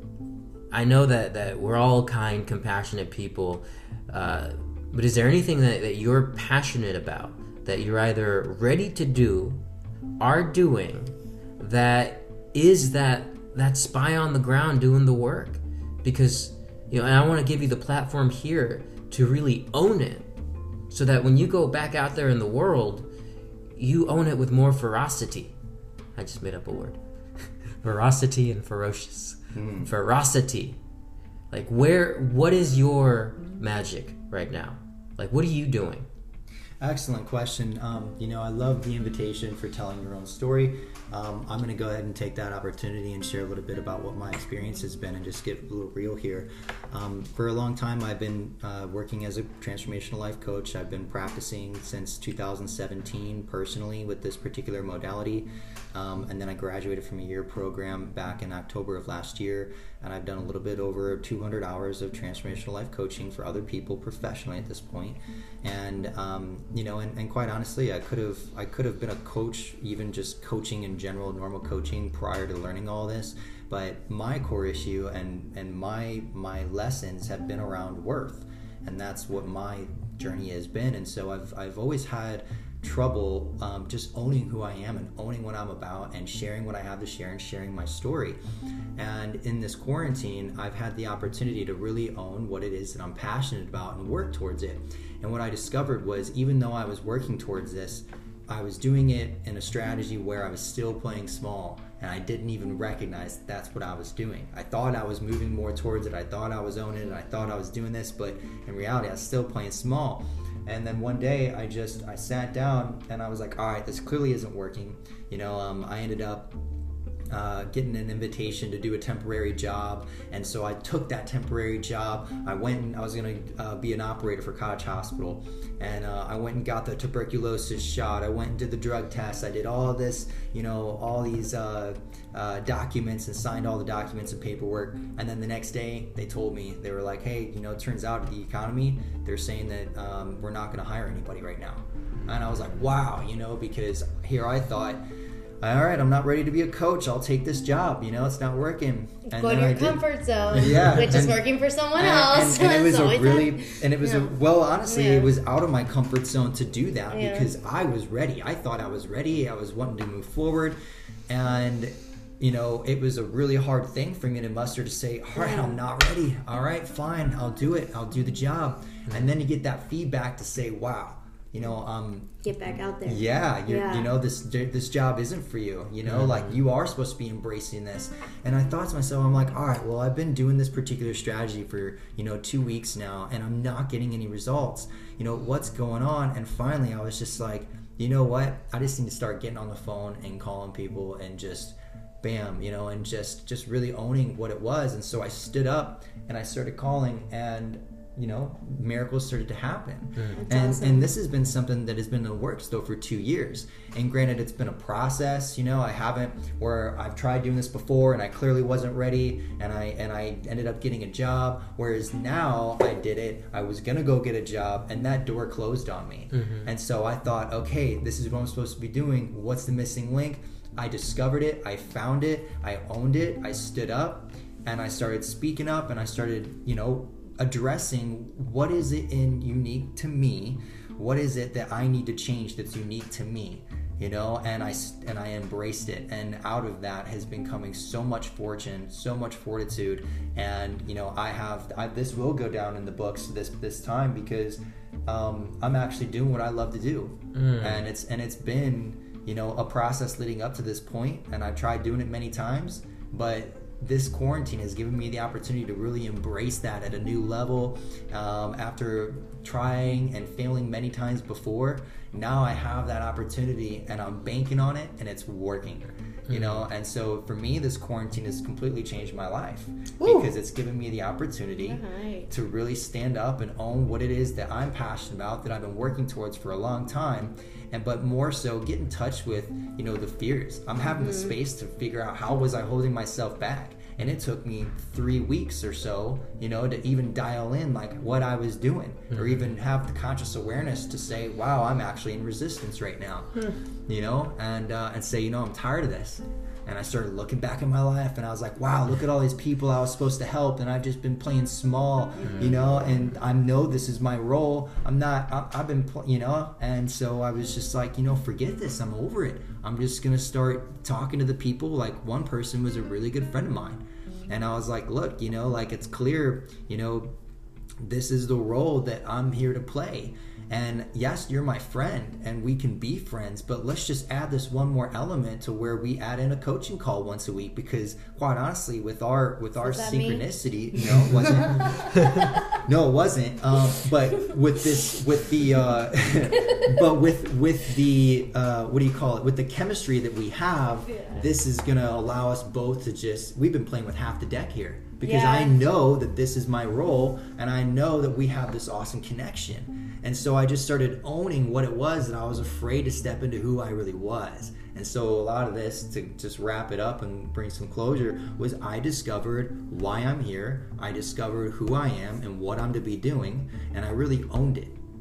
Speaker 1: I know that, that we're all kind, compassionate people, uh, but is there anything that, that you're passionate about, that you're either ready to do, are doing, that is that that spy on the ground doing the work? Because, you know, and I want to give you the platform here to really own it, so that when you go back out there in the world, you own it with more ferocity. I just made up a word. Veracity and ferocious. Mm. Ferocity. Like, where, what is your magic right now? Like, what are you doing?
Speaker 2: Excellent question. Um, you know, I love the invitation for telling your own story. Um, I'm going to go ahead and take that opportunity and share a little bit about what my experience has been and just get a little real here. Um, for a long time, I've been uh, working as a transformational life coach. I've been practicing since two thousand seventeen personally with this particular modality. Um, and then I graduated from a year program back in October of last year. And I've done a little bit over two hundred hours of transformational life coaching for other people professionally at this point. And, um, you know, and, and quite honestly, I could have I could have been a coach, even just coaching in general, normal coaching prior to learning all this. But my core issue and, and my my lessons have been around worth. and that's what my journey has been. And so I've I've always had trouble um, just owning who I am and owning what I'm about and sharing what I have to share and sharing my story. And in this quarantine, I've had the opportunity to really own what it is that I'm passionate about and work towards it. And what I discovered was, even though I was working towards this, I was doing it in a strategy where I was still playing small, and I didn't even recognize that that's what I was doing. I thought I was moving more towards it. I thought I was owning it. I thought I was doing this, but in reality, I was still playing small. And then one day I just, I sat down and I was like, all right, this clearly isn't working. You know, um, I ended up uh, getting an invitation to do a temporary job. And so I took that temporary job. I went and I was going to uh, be an operator for Cottage Hospital. And uh, I went and got the tuberculosis shot. I went and did the drug test. I did all this, you know, all these uh, uh, documents and signed all the documents and paperwork. And then the next day they told me, they were like, hey, you know, it turns out the economy, they're saying that um, we're not going to hire anybody right now. And I was like, wow, you know, because here I thought, all right, I'm not ready to be a coach. I'll take this job. You know, it's not working.
Speaker 3: And go to your comfort zone,
Speaker 2: yeah,
Speaker 3: which
Speaker 2: and,
Speaker 3: is working for someone
Speaker 2: and,
Speaker 3: else.
Speaker 2: And, and it was
Speaker 3: so
Speaker 2: a really, and it was
Speaker 3: yeah.
Speaker 2: a, well, honestly,
Speaker 3: yeah.
Speaker 2: it was out of my comfort zone to do that
Speaker 3: yeah.
Speaker 2: because I was ready. I thought I was ready. I was wanting to move forward. And, you know, it was a really hard thing for me to muster to say, all right,
Speaker 3: yeah.
Speaker 2: I'm not ready. All right, fine. I'll do it. I'll do the job. And then you get that feedback to say, wow, you know, um,
Speaker 3: get back out there.
Speaker 2: Yeah, you
Speaker 3: yeah.
Speaker 2: you know, this this job isn't for you. You know,
Speaker 1: Mm-hmm.
Speaker 2: like you are supposed to be embracing this. And I thought to myself, I'm like, all right, well, I've been doing this particular strategy for, you know, two weeks now, and I'm not getting any results. You know, what's going on? And finally, I was just like, you know what? I just need to start getting on the phone and calling people and just, bam, you know, and just just really owning what it was. And so I stood up and I started calling, and you know, miracles started to happen.
Speaker 3: Mm.
Speaker 2: And
Speaker 3: awesome.
Speaker 2: and this has been something that has been in the works though for two years. And granted, it's been a process. You know, I haven't where I've tried doing this before and I clearly wasn't ready, and I and I ended up getting a job. Whereas now I did it. I was gonna go get a job, and that door closed on me.
Speaker 1: Mm-hmm.
Speaker 2: And so I thought, okay, this is what I'm supposed to be doing. What's the missing link? I discovered it. I found it. I owned it. I stood up, and I started speaking up, and I started, you know, addressing what is it in unique to me, what is it that I need to change that's unique to me, you know, and I and I embraced it, and out of that has been coming so much fortune, so much fortitude, and you know, I have I, this will go down in the books this this time because um, I'm actually doing what I love to do,
Speaker 1: Mm.
Speaker 2: and it's and it's been, you know, a process leading up to this point, and I've tried doing it many times, but this quarantine has given me the opportunity to really embrace that at a new level. Um, after trying and failing many times before, now I have that opportunity and I'm banking on it, and it's working, you know. And so for me, this quarantine has completely changed my life.
Speaker 3: Ooh.
Speaker 2: Because it's given me the opportunity
Speaker 3: Right.
Speaker 2: to really stand up and own what it is that I'm passionate about, that I've been working towards for a long time. And but more so get in touch with, you know, the fears. I'm having the space to figure out how was I holding myself back. And it took me three weeks or so, you know, to even dial in like what I was doing, or even have the conscious awareness to say, wow, I'm actually in resistance right now, you know, and uh, and say, you know, I'm tired of this. And I started looking back at my life, and I was like, wow, look at all these people I was supposed to help, and I've just been playing small, mm-hmm. you know, and I know this is my role. I'm not, I, I've been, pl- you know, and so I was just like, you know, forget this. I'm over it. I'm just going to start talking to the people. Like, one person was a really good friend of mine. And I was like, look, you know, like, it's clear, you know, this is the role that I'm here to play. And yes, you're my friend and we can be friends, but let's just add this one more element to where we add in a coaching call once a week, because quite honestly, with our with our synchronicity, mean? no, it wasn't. no, it wasn't. Um, but with this, with the, uh, but with with the, uh, what do you call it? With the chemistry that we have, yeah. This is gonna allow us both to just. We've been playing with half the deck here. Because yeah. I know that this is my role, and I know that we have this awesome connection. And so I just started owning what it was that I was afraid to step into who I really was. And so a lot of this, to just wrap it up and bring some closure, was I discovered why I'm here. I discovered who I am and what I'm to be doing, and I really owned it.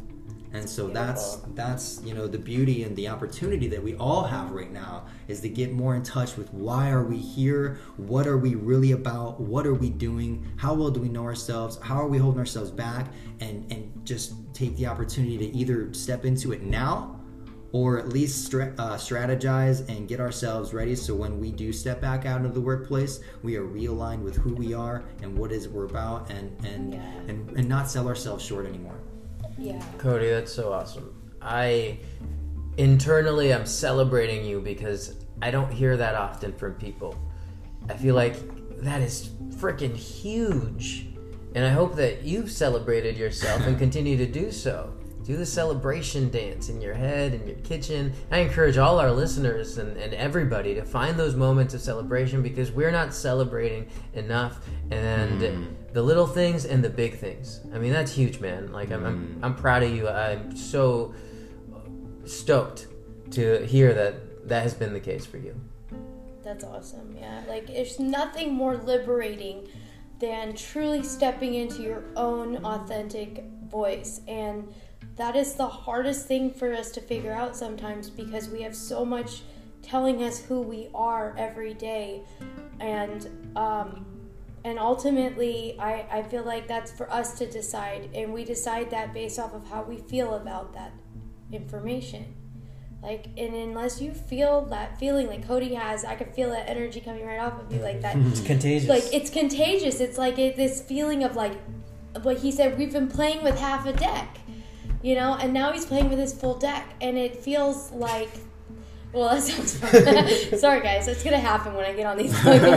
Speaker 2: And so
Speaker 3: Beautiful.
Speaker 2: that's that's you know the beauty and the opportunity that we all have right now is to get more in touch with why are we here, what are we really about, what are we doing, how well do we know ourselves, how are we holding ourselves back, and and just take the opportunity to either step into it now or at least stra- uh, strategize and get ourselves ready so when we do step back out into the workplace, we are realigned with who we are and what is it we're about, and and,
Speaker 3: Yeah.
Speaker 2: and and not sell ourselves short anymore.
Speaker 3: Yeah.
Speaker 1: Cody, that's so awesome. I internally I'm celebrating you because I don't hear that often from people. I feel like that is freaking huge. And I hope that you've celebrated yourself and continue to do so. Do the celebration dance in your head, in your kitchen. I encourage all our listeners and, and everybody to find those moments of celebration because we're not celebrating enough. And
Speaker 2: Mm.
Speaker 1: the little things and the big things. I mean, that's huge, man. Like, I'm, I'm, I'm proud of you. I'm so stoked to hear that that has been the case for you.
Speaker 3: That's awesome. Yeah. Like, there's nothing more liberating than truly stepping into your own authentic voice. And that is the hardest thing for us to figure out sometimes because we have so much telling us who we are every day. And, um, and ultimately, I, I feel like that's for us to decide. And we decide that based off of how we feel about that information. Like, and unless you feel that feeling like Cody has, I can feel that energy coming right off of you like that.
Speaker 1: It's contagious.
Speaker 3: Like, it's contagious. It's like it, this feeling of like, like he said, we've been playing with half a deck, you know, and now he's playing with his full deck. And it feels like, well, that sounds fun. Sorry, guys. It's going to happen when I get on these.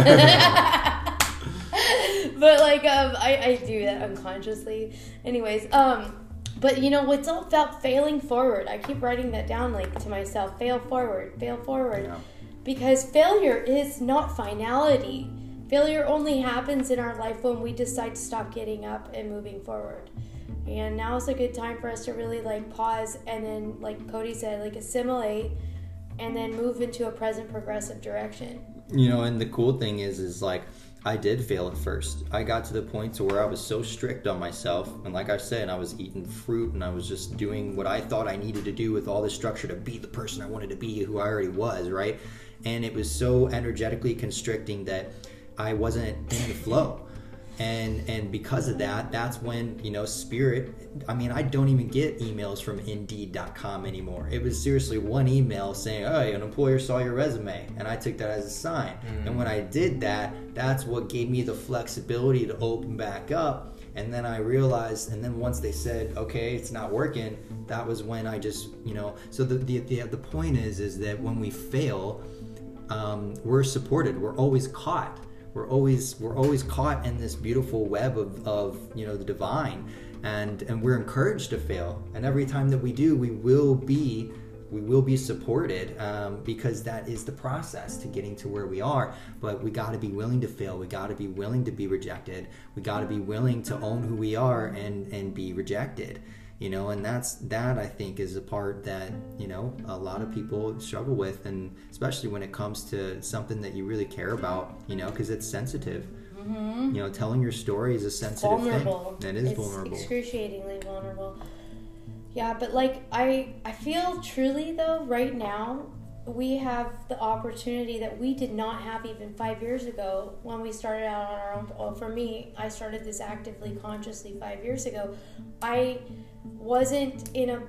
Speaker 3: But, like, um, I, I do that unconsciously. Anyways, um... But, you know, it's all about failing forward. I keep writing that down, like, to myself. Fail forward. Fail forward.
Speaker 2: Yeah.
Speaker 3: Because failure is not finality. Failure only happens in our life when we decide to stop getting up and moving forward. And now is a good time for us to really, like, pause and then, like Cody said, like, assimilate and then move into a present progressive direction.
Speaker 2: You know, and the cool thing is, is like, I did fail at first. I got to the point to where I was so strict on myself. And like I said, I was eating fruit and I was just doing what I thought I needed to do with all this structure to be the person I wanted to be, who I already was, right? And it was so energetically constricting that I wasn't in the flow. And and because of that, that's when, you know, Spirit, I mean, I don't even get emails from Indeed dot com anymore. It was seriously one email saying, oh, an employer saw your resume. And I took that as a sign. Mm. And when I did that, that's what gave me the flexibility to open back up. And then I realized, and then once they said, okay, it's not working, that was when I just, you know, so the the the, the point is, is that when we fail, um, we're supported. We're always caught. We're always we're always caught in this beautiful web of, of you know the divine, and and we're encouraged to fail. And every time that we do, we will be we will be supported um, because that is the process to getting to where we are. But we got to be willing to fail. We got to be willing to be rejected. We got to be willing to own who we are and and be rejected. You know, and that's that I think is a part that, you know, a lot of people struggle with, and especially when it comes to something that you really care about, you know, because it's sensitive. Mm-hmm. You know, telling your story is a sensitive
Speaker 3: vulnerable.
Speaker 2: thing. It is
Speaker 3: it's
Speaker 2: vulnerable.
Speaker 3: Excruciatingly vulnerable. Yeah, but like I, I feel truly though right now we have the opportunity that we did not have even five years ago when we started out on our own. Well, for me, I started this actively, consciously five years ago. I wasn't in a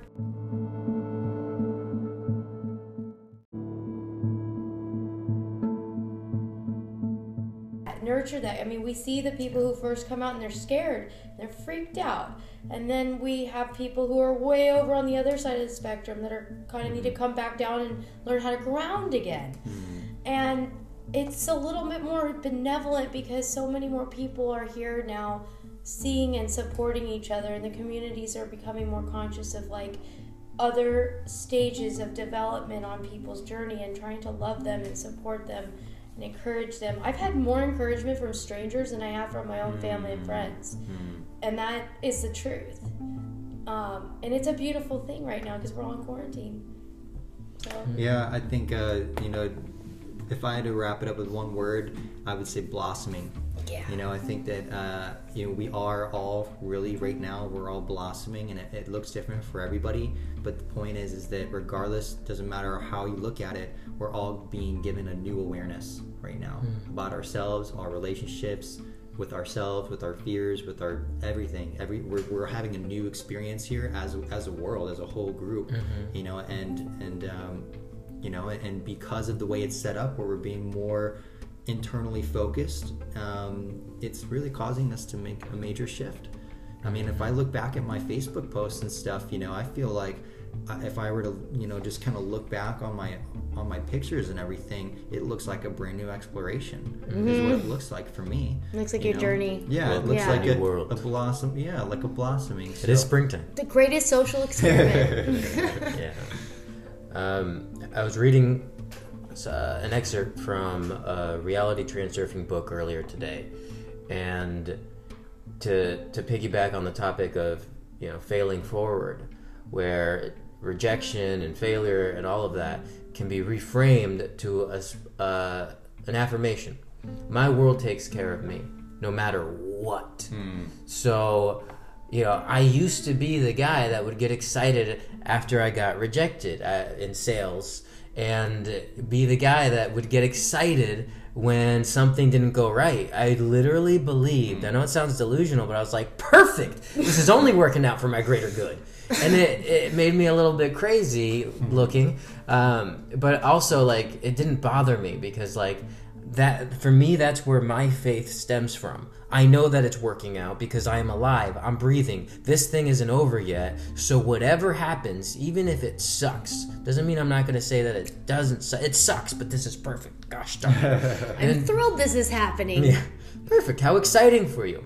Speaker 3: nurture that. I mean, we see the people who first come out and they're scared, they're freaked out. And then we have people who are way over on the other side of the spectrum that are kind of need to come back down and learn how to ground again. And it's a little bit more benevolent because so many more people are here now seeing and supporting each other, and the communities are becoming more conscious of like other stages of development on people's journey and trying to love them and support them and encourage them. I've had more encouragement from strangers than I have from my own family and friends. And that is the truth. Um, and it's a beautiful thing right now because we're all in quarantine. So.
Speaker 2: Yeah, I think, uh, you know, if I had to wrap it up with one word, I would say blossoming.
Speaker 3: Yeah.
Speaker 2: You know, I think that uh, you know we are all really right now we're all blossoming, and it, it looks different for everybody. But the point is, is that regardless, doesn't matter how you look at it, we're all being given a new awareness right now mm. about ourselves, our relationships with ourselves, with our fears, with our everything. Every we're, we're having a new experience here as as a world, as a whole group. Mm-hmm. You know, and and um, you know, and because of the way it's set up, where we're being more internally focused, um, it's really causing us to make a major shift. I mean, if I look back at my Facebook posts and stuff, you know, I feel like if I were to, you know, just kind of look back on my on my pictures and everything, it looks like a brand new exploration. Mm-hmm. Is what it looks like for me.
Speaker 3: Looks like
Speaker 2: you
Speaker 3: your
Speaker 2: know?
Speaker 3: journey.
Speaker 2: Yeah,
Speaker 1: well,
Speaker 2: it looks
Speaker 3: yeah.
Speaker 2: like a,
Speaker 1: world.
Speaker 2: a blossom. Yeah, like a blossoming.
Speaker 1: It
Speaker 2: so.
Speaker 1: is springtime.
Speaker 3: The greatest social experiment.
Speaker 1: Yeah. Um, I was reading uh, an excerpt from a reality transurfing book earlier today, and to to piggyback on the topic of, you know, failing forward, where rejection and failure and all of that can be reframed to a, uh, an affirmation. My world takes care of me, no matter what. Hmm. So, you know, I used to be the guy that would get excited after I got rejected uh, in sales, and be the guy that would get excited when something didn't go right. I literally believed, I know it sounds delusional, but I was like, perfect! This is only working out for my greater good. And it, it made me a little bit crazy looking, um, but also, like, it didn't bother me, because, like, that for me, that's where my faith stems from. I know that it's working out because I am alive, I'm breathing, this thing isn't over yet, so whatever happens, even if it sucks, doesn't mean I'm not going to say that it doesn't su- it sucks, but this is perfect, gosh darn it.
Speaker 3: I'm
Speaker 1: And-
Speaker 3: thrilled this is happening.
Speaker 1: Yeah, perfect. How exciting for you.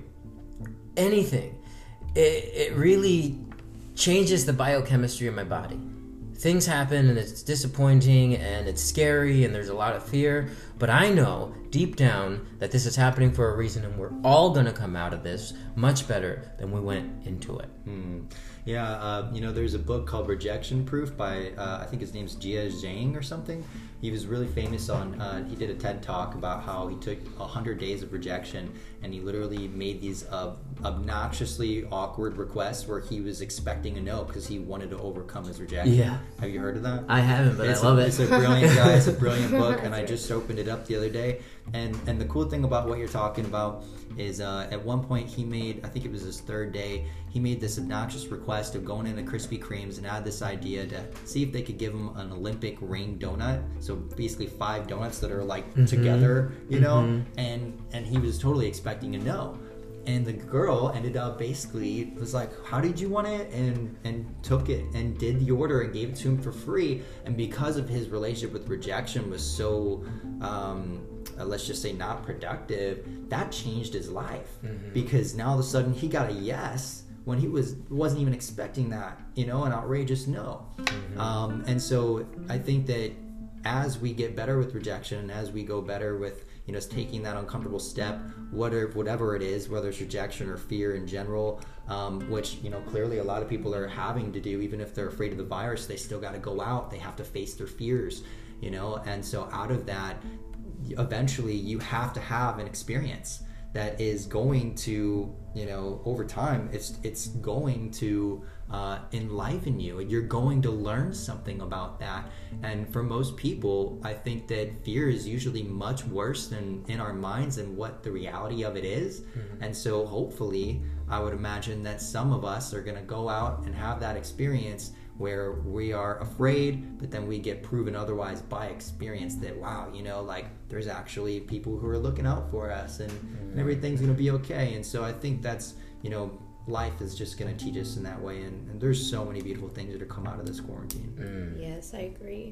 Speaker 1: Anything. It, it really changes the biochemistry of my body. Things happen and it's disappointing and it's scary and there's a lot of fear, but I know deep down that this is happening for a reason, and we're all going to come out of this much better than we went into it.
Speaker 2: Hmm. Yeah, uh, you know, there's a book called Rejection Proof by, uh, I think his name's Jia Zhang or something. He was really famous on, uh, he did a TED Talk about how he took one hundred days of rejection, and he literally made these uh, obnoxiously awkward requests where he was expecting a no because he wanted to overcome his rejection.
Speaker 1: Yeah.
Speaker 2: Have you heard of that?
Speaker 1: I haven't, but
Speaker 2: it's
Speaker 1: I love
Speaker 2: a,
Speaker 1: it.
Speaker 2: It's a brilliant guy. It's a brilliant book, and I just opened it up the other day. And and the cool thing about what you're talking about is uh, at one point he made, I think it was his third day, he made this obnoxious request of going into Krispy Kremes and had this idea to see if they could give him an Olympic ring donut. So basically five donuts that are like mm-hmm. together, you know, mm-hmm. and and he was totally expecting a no. And the girl ended up basically was like, how did you want it? And and took it and did the order and gave it to him for free. And because of his relationship with rejection was so, um, uh, let's just say not productive, that changed his life. Mm-hmm. Because now all of a sudden he got a yes when he was, wasn't even expecting that, you know, an outrageous no. Mm-hmm. Um, and so I think that as we get better with rejection and as we go better with, you know, taking that uncomfortable step, whatever, whatever it is, whether it's rejection or fear in general, um, which, you know, clearly a lot of people are having to do, even if they're afraid of the virus, they still got to go out. They have to face their fears, you know, and so out of that, eventually you have to have an experience that is going to, you know, over time, it's it's going to uh, enliven you, and you're going to learn something about that. And for most people, I think that fear is usually much worse than in our minds than what the reality of it is. Mm-hmm. And so hopefully, I would imagine that some of us are going to go out and have that experience where we are afraid, but then we get proven otherwise by experience that, wow, you know, like there's actually people who are looking out for us, and, mm-hmm. and everything's going to be okay. And so I think that's, you know, life is just going to teach us in that way. And, and there's so many beautiful things that have come out of this quarantine.
Speaker 3: Mm. Yes, I agree.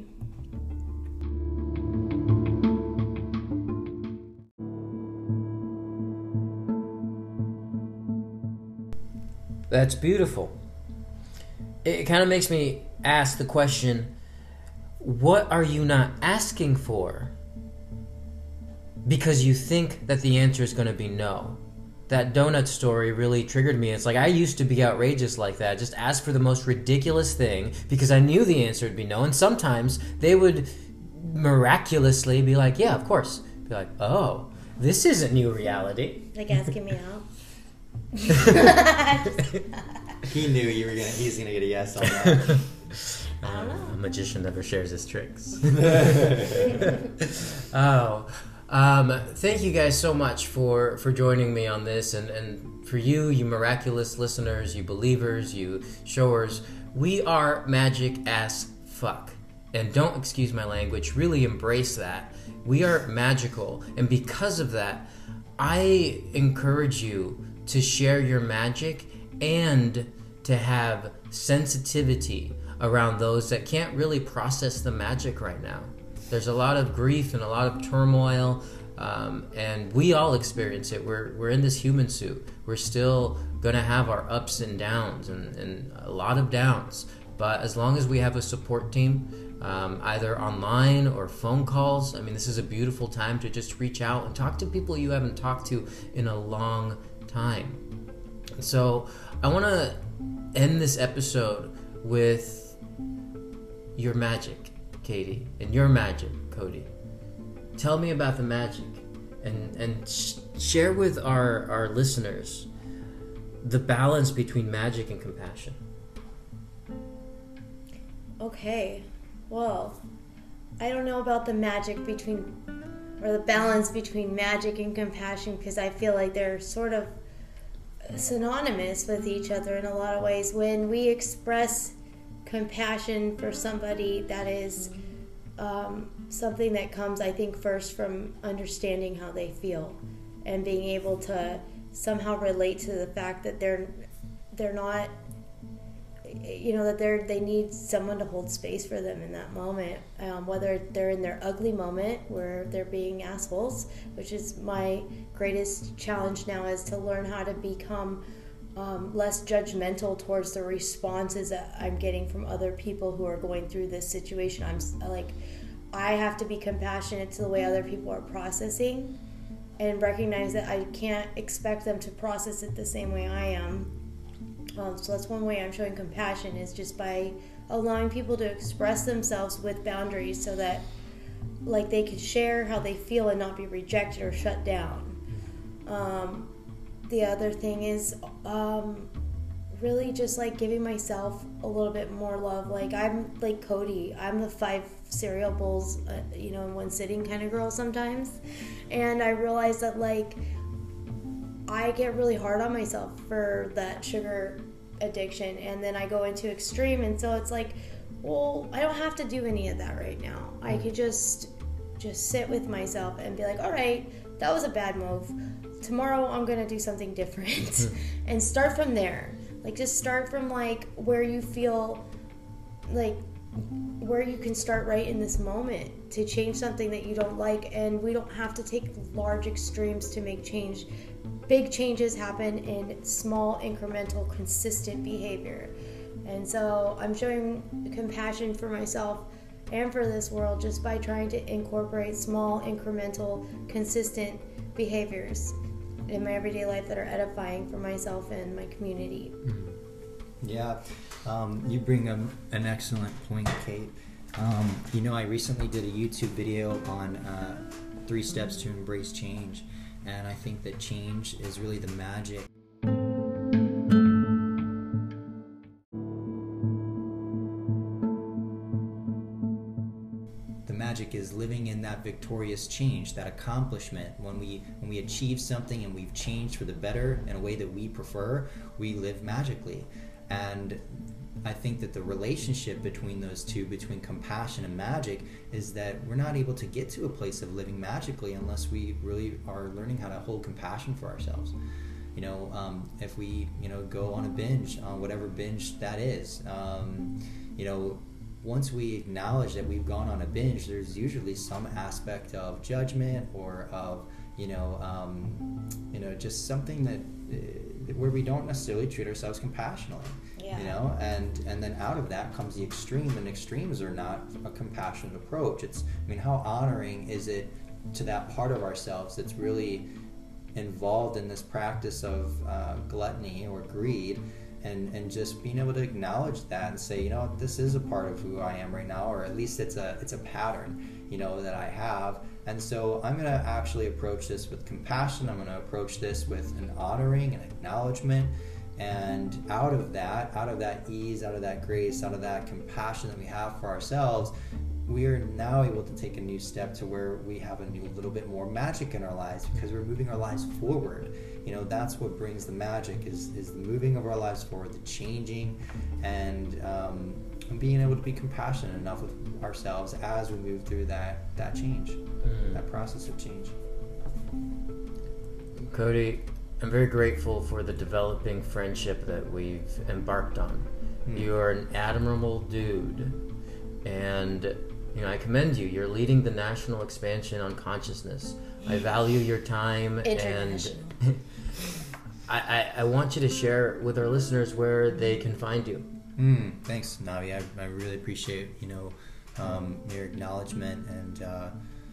Speaker 1: That's beautiful. It kind of makes me ask the question, what are you not asking for? Because you think that the answer is going to be no. That donut story really triggered me. It's like, I used to be outrageous like that. Just ask for the most ridiculous thing because I knew the answer would be no. And sometimes they would miraculously be like, yeah, of course. Be like, oh. This isn't new reality.
Speaker 3: Like asking me out.
Speaker 2: He knew you were gonna. He's gonna get a yes on that.
Speaker 3: I don't know.
Speaker 1: A magician never shares his tricks. Oh, um, thank you guys so much for, for joining me on this, and, and for you, you miraculous listeners, you believers, you showers. We are magic as fuck. And don't excuse my language, really embrace that. We are magical, and because of that, I encourage you to share your magic and to have sensitivity around those that can't really process the magic right now. There's a lot of grief and a lot of turmoil, um, and we all experience it. We're we're in this human suit. We're still gonna have our ups and downs, and, and a lot of downs. But as long as we have a support team, um, either online or phone calls, I mean, this is a beautiful time to just reach out and talk to people you haven't talked to in a long time. So I want to end this episode with your magic, Katie, and your magic, Cody. Tell me about the magic, and and sh- share with our, our listeners the balance between magic and compassion.
Speaker 3: Okay, well, I don't know about the magic between, or the balance between magic and compassion, because I feel like they're sort of synonymous with each other in a lot of ways. When we express compassion for somebody, that is um, something that comes, I think, first from understanding how they feel and being able to somehow relate to the fact that they're they're not, you know, that they're they need someone to hold space for them in that moment, um, whether they're in their ugly moment where they're being assholes, which is my greatest challenge now, is to learn how to become um, less judgmental towards the responses that I'm getting from other people who are going through this situation. I'm like, I have to be compassionate to the way other people are processing, and recognize that I can't expect them to process it the same way I am. Um, so that's one way I'm showing compassion, is just by allowing people to express themselves with boundaries, so that like they can share how they feel and not be rejected or shut down. Um, the other thing is um, really just like giving myself a little bit more love. Like I'm like Cody, I'm the five cereal bowls, uh, you know, in one sitting kind of girl sometimes, and I realize that like I get really hard on myself for that sugar addiction, and then I go into extreme, and so it's like, well, I don't have to do any of that right now. I could just just sit with myself and be like, all right, that was a bad move. Tomorrow I'm gonna do something different. And start from there. Like just start from like where you feel like where you can start right in this moment to change something that you don't like. And we don't have to take large extremes to make change. Big changes happen in small, incremental, consistent behavior. And so I'm showing compassion for myself and for this world just by trying to incorporate small, incremental, consistent behaviors in my everyday life that are edifying for myself and my community.
Speaker 2: Yeah, um, you bring up an excellent point, Kate. Um, you know, I recently did a YouTube video on uh, three steps to embrace change. And I think that change is really the magic. The magic is living in that victorious change, that accomplishment. When we when we achieve something and we've changed for the better in a way that we prefer, we live magically. And I think that the relationship between those two, between compassion and magic, is that we're not able to get to a place of living magically unless we really are learning how to hold compassion for ourselves. You know, um, if we, you know, go on a binge, on whatever binge that is, um, you know, once we acknowledge that we've gone on a binge, there's usually some aspect of judgment or of, you know, um, you know, just something that uh, where we don't necessarily treat ourselves compassionately.
Speaker 3: Yeah.
Speaker 2: You know, and and then out of that comes the extreme, and extremes are not a compassionate approach. It's, I mean, how honoring is it to that part of ourselves that's really involved in this practice of uh, gluttony or greed, and and just being able to acknowledge that and say, you know, this is a part of who I am right now, or at least it's a it's a pattern, you know, that I have, And so I'm going to actually approach this with compassion. I'm going to approach this with an honoring and acknowledgement. And out of that, out of that ease, out of that grace, out of that compassion that we have for ourselves, we are now able to take a new step to where we have a new little bit more magic in our lives, because we're moving our lives forward. You know, that's what brings the magic, is, is the moving of our lives forward, the changing, and um, being able to be compassionate enough with ourselves as we move through that, that change, mm. that process of change.
Speaker 1: Cody, I'm very grateful for the developing friendship that we've embarked on. Mm. You are an admirable dude, and you know, I commend you. You're leading the national expansion on consciousness. I value your time, and I, I, I want you to share with our listeners where they can find you.
Speaker 2: Mm, thanks, Navi. I, I really appreciate, you know, um, your acknowledgement, and uh,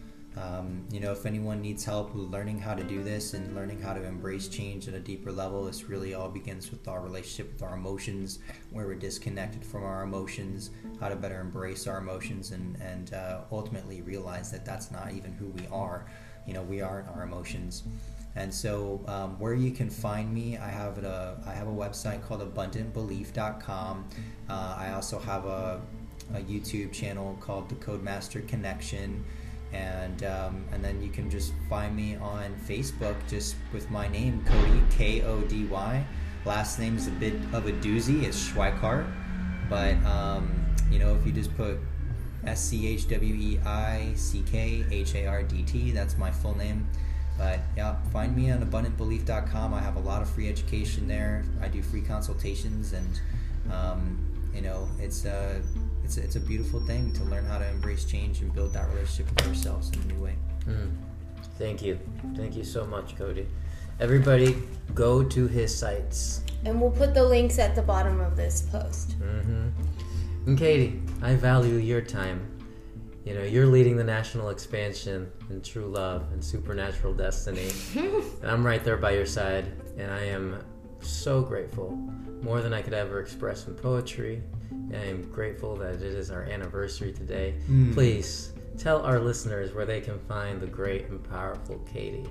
Speaker 2: um, you know, if anyone needs help learning how to do this and learning how to embrace change at a deeper level, this really all begins with our relationship with our emotions, where we're disconnected from our emotions, how to better embrace our emotions, and and uh, ultimately realize that that's not even who we are. You know, we aren't our emotions. And so um, where you can find me, I have a I have a website called abundant belief dot com. Uh, I also have a, a YouTube channel called The Codemaster Connection, and um, and then you can just find me on Facebook just with my name, Cody, K O D Y. Last name is a bit of a doozy, it's Schweikart, but um, you know, if you just put S C H W E I C K H A R D T, that's my full name. But yeah, find me on abundant belief dot com. I have a lot of free education there. I do free consultations, and um, you know, it's a it's a, it's a beautiful thing to learn how to embrace change and build that relationship with ourselves in a new way.
Speaker 1: Mm. Thank you, thank you so much, Cody. Everybody, go to his sites,
Speaker 3: and we'll put the links at the bottom of this post.
Speaker 1: Mm-hmm. And Katie, I value your time. You know, you're leading the national expansion in true love and supernatural destiny. And I'm right there by your side. And I am so grateful, more than I could ever express in poetry. And I am grateful that it is our anniversary today. Mm. Please tell our listeners where they can find the great and powerful Katie.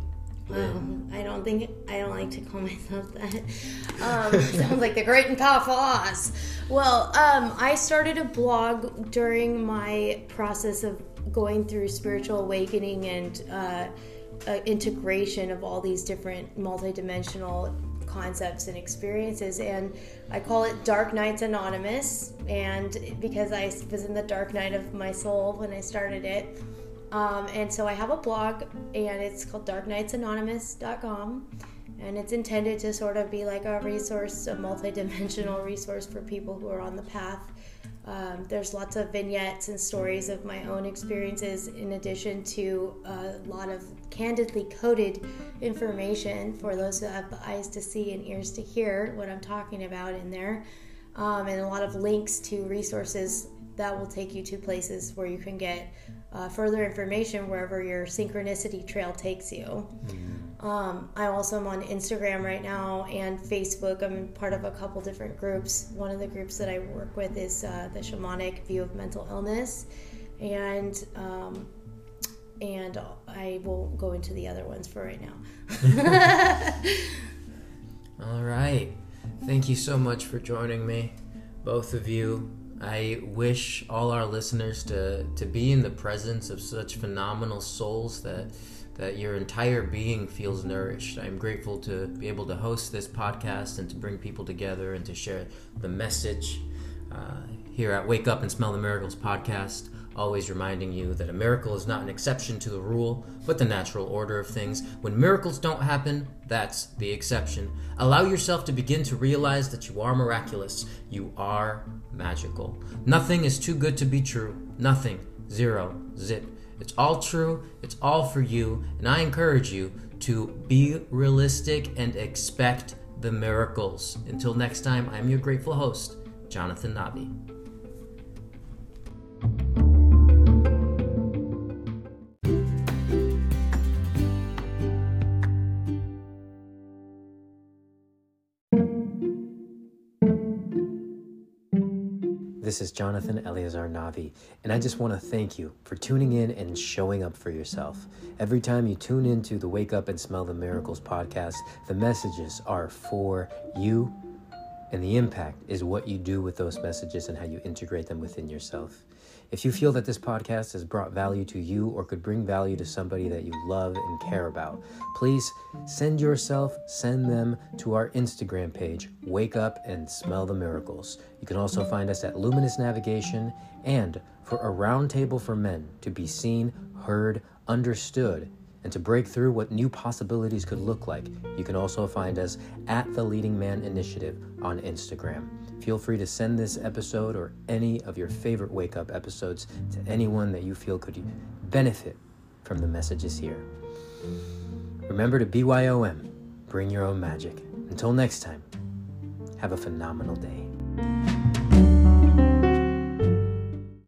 Speaker 3: Um, I don't think I don't like to call myself that. Um, sounds like the great and powerful Oz. Well, um, I started a blog during my process of going through spiritual awakening and uh, uh, integration of all these different multidimensional concepts and experiences, and I call it Dark Nights Anonymous. And because I was in the dark night of my soul when I started it. Um, and so I have a blog, and it's called dark nights anonymous dot com, and it's intended to sort of be like a resource, a multi-dimensional resource for people who are on the path. Um, there's lots of vignettes and stories of my own experiences, in addition to a lot of candidly coded information for those who have the eyes to see and ears to hear what I'm talking about in there, um, and a lot of links to resources that will take you to places where you can get Uh, further information wherever your synchronicity trail takes you. Mm-hmm. Um, I also am on Instagram right now and Facebook. I'm part of a couple different groups. One of the groups that I work with is uh, the Shamanic View of Mental Illness, and um, and I won't go into the other ones for right now.
Speaker 1: All right. Thank you so much for joining me, both of you. I wish all our listeners to, to be in the presence of such phenomenal souls that that your entire being feels nourished. I'm grateful to be able to host this podcast and to bring people together and to share the message uh, here at Wake Up and Smell the Miracles podcast, always reminding you that a miracle is not an exception to the rule, but the natural order of things. When miracles don't happen, that's the exception. Allow yourself to begin to realize that you are miraculous. You are magical. Nothing is too good to be true. Nothing. Zero. Zip. It's all true. It's all for you. And I encourage you to be realistic and expect the miracles. Until next time, I'm your grateful host, Jonathan Navi. This is Jonathan Eleazar Navi, and I just want to thank you for tuning in and showing up for yourself. Every time you tune into the Wake Up and Smell the Miracles podcast, the messages are for you, and the impact is what you do with those messages and how you integrate them within yourself. If you feel that this podcast has brought value to you or could bring value to somebody that you love and care about, please send yourself, send them to our Instagram page, Wake Up and Smell the Miracles. You can also find us at Luminous Navigation, and for a roundtable for men to be seen, heard, understood, and to break through what new possibilities could look like, you can also find us at The Leading Man Initiative on Instagram. Feel free to send this episode or any of your favorite Wake Up episodes to anyone that you feel could benefit from the messages here. Remember to B Y O M, bring your own magic. Until next time, have a phenomenal day.